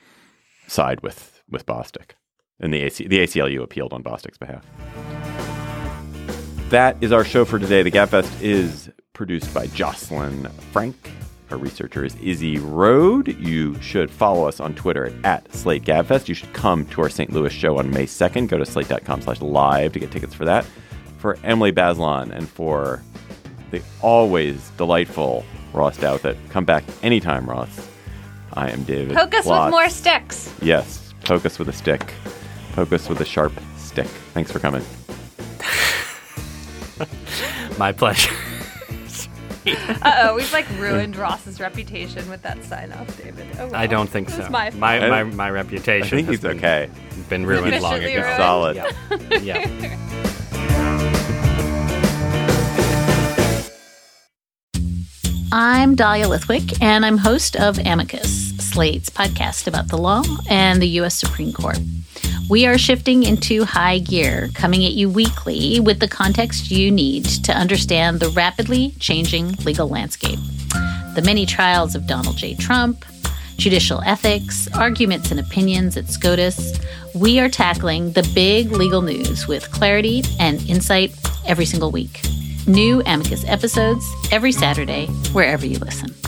side with with Bostic, and the A C, the A C L U appealed on Bostic's behalf. That is our show for today. The GabFest is produced by Jocelyn Frank. Our researcher is Izzy Rode. You should follow us on Twitter at, at Slate GabFest. You should come to our Saint Louis show on May second. Go to slate.com slash live to get tickets for that. For Emily Bazelon and for the always delightful Ross Douthat. Come back anytime, Ross. I am David Poke us Plotz. with more sticks. Yes, poke us with a stick. Poke us with a sharp stick. Thanks for coming. My pleasure. Uh-oh, we've like ruined Ross's reputation with that sign-off, David. Oh, well. I don't think This so. is my my, fault. my my reputation. I think has he's been, okay. Been ruined long Sufficiently ago. ruined. Solid. Yeah. yeah. I'm Dahlia Lithwick, and I'm host of Amicus, Slate's podcast about the law and the U S Supreme Court. We are shifting into high gear, coming at you weekly with the context you need to understand the rapidly changing legal landscape. The many trials of Donald J. Trump, judicial ethics, arguments and opinions at SCOTUS. We are tackling the big legal news with clarity and insight every single week. New Amicus episodes every Saturday, wherever you listen.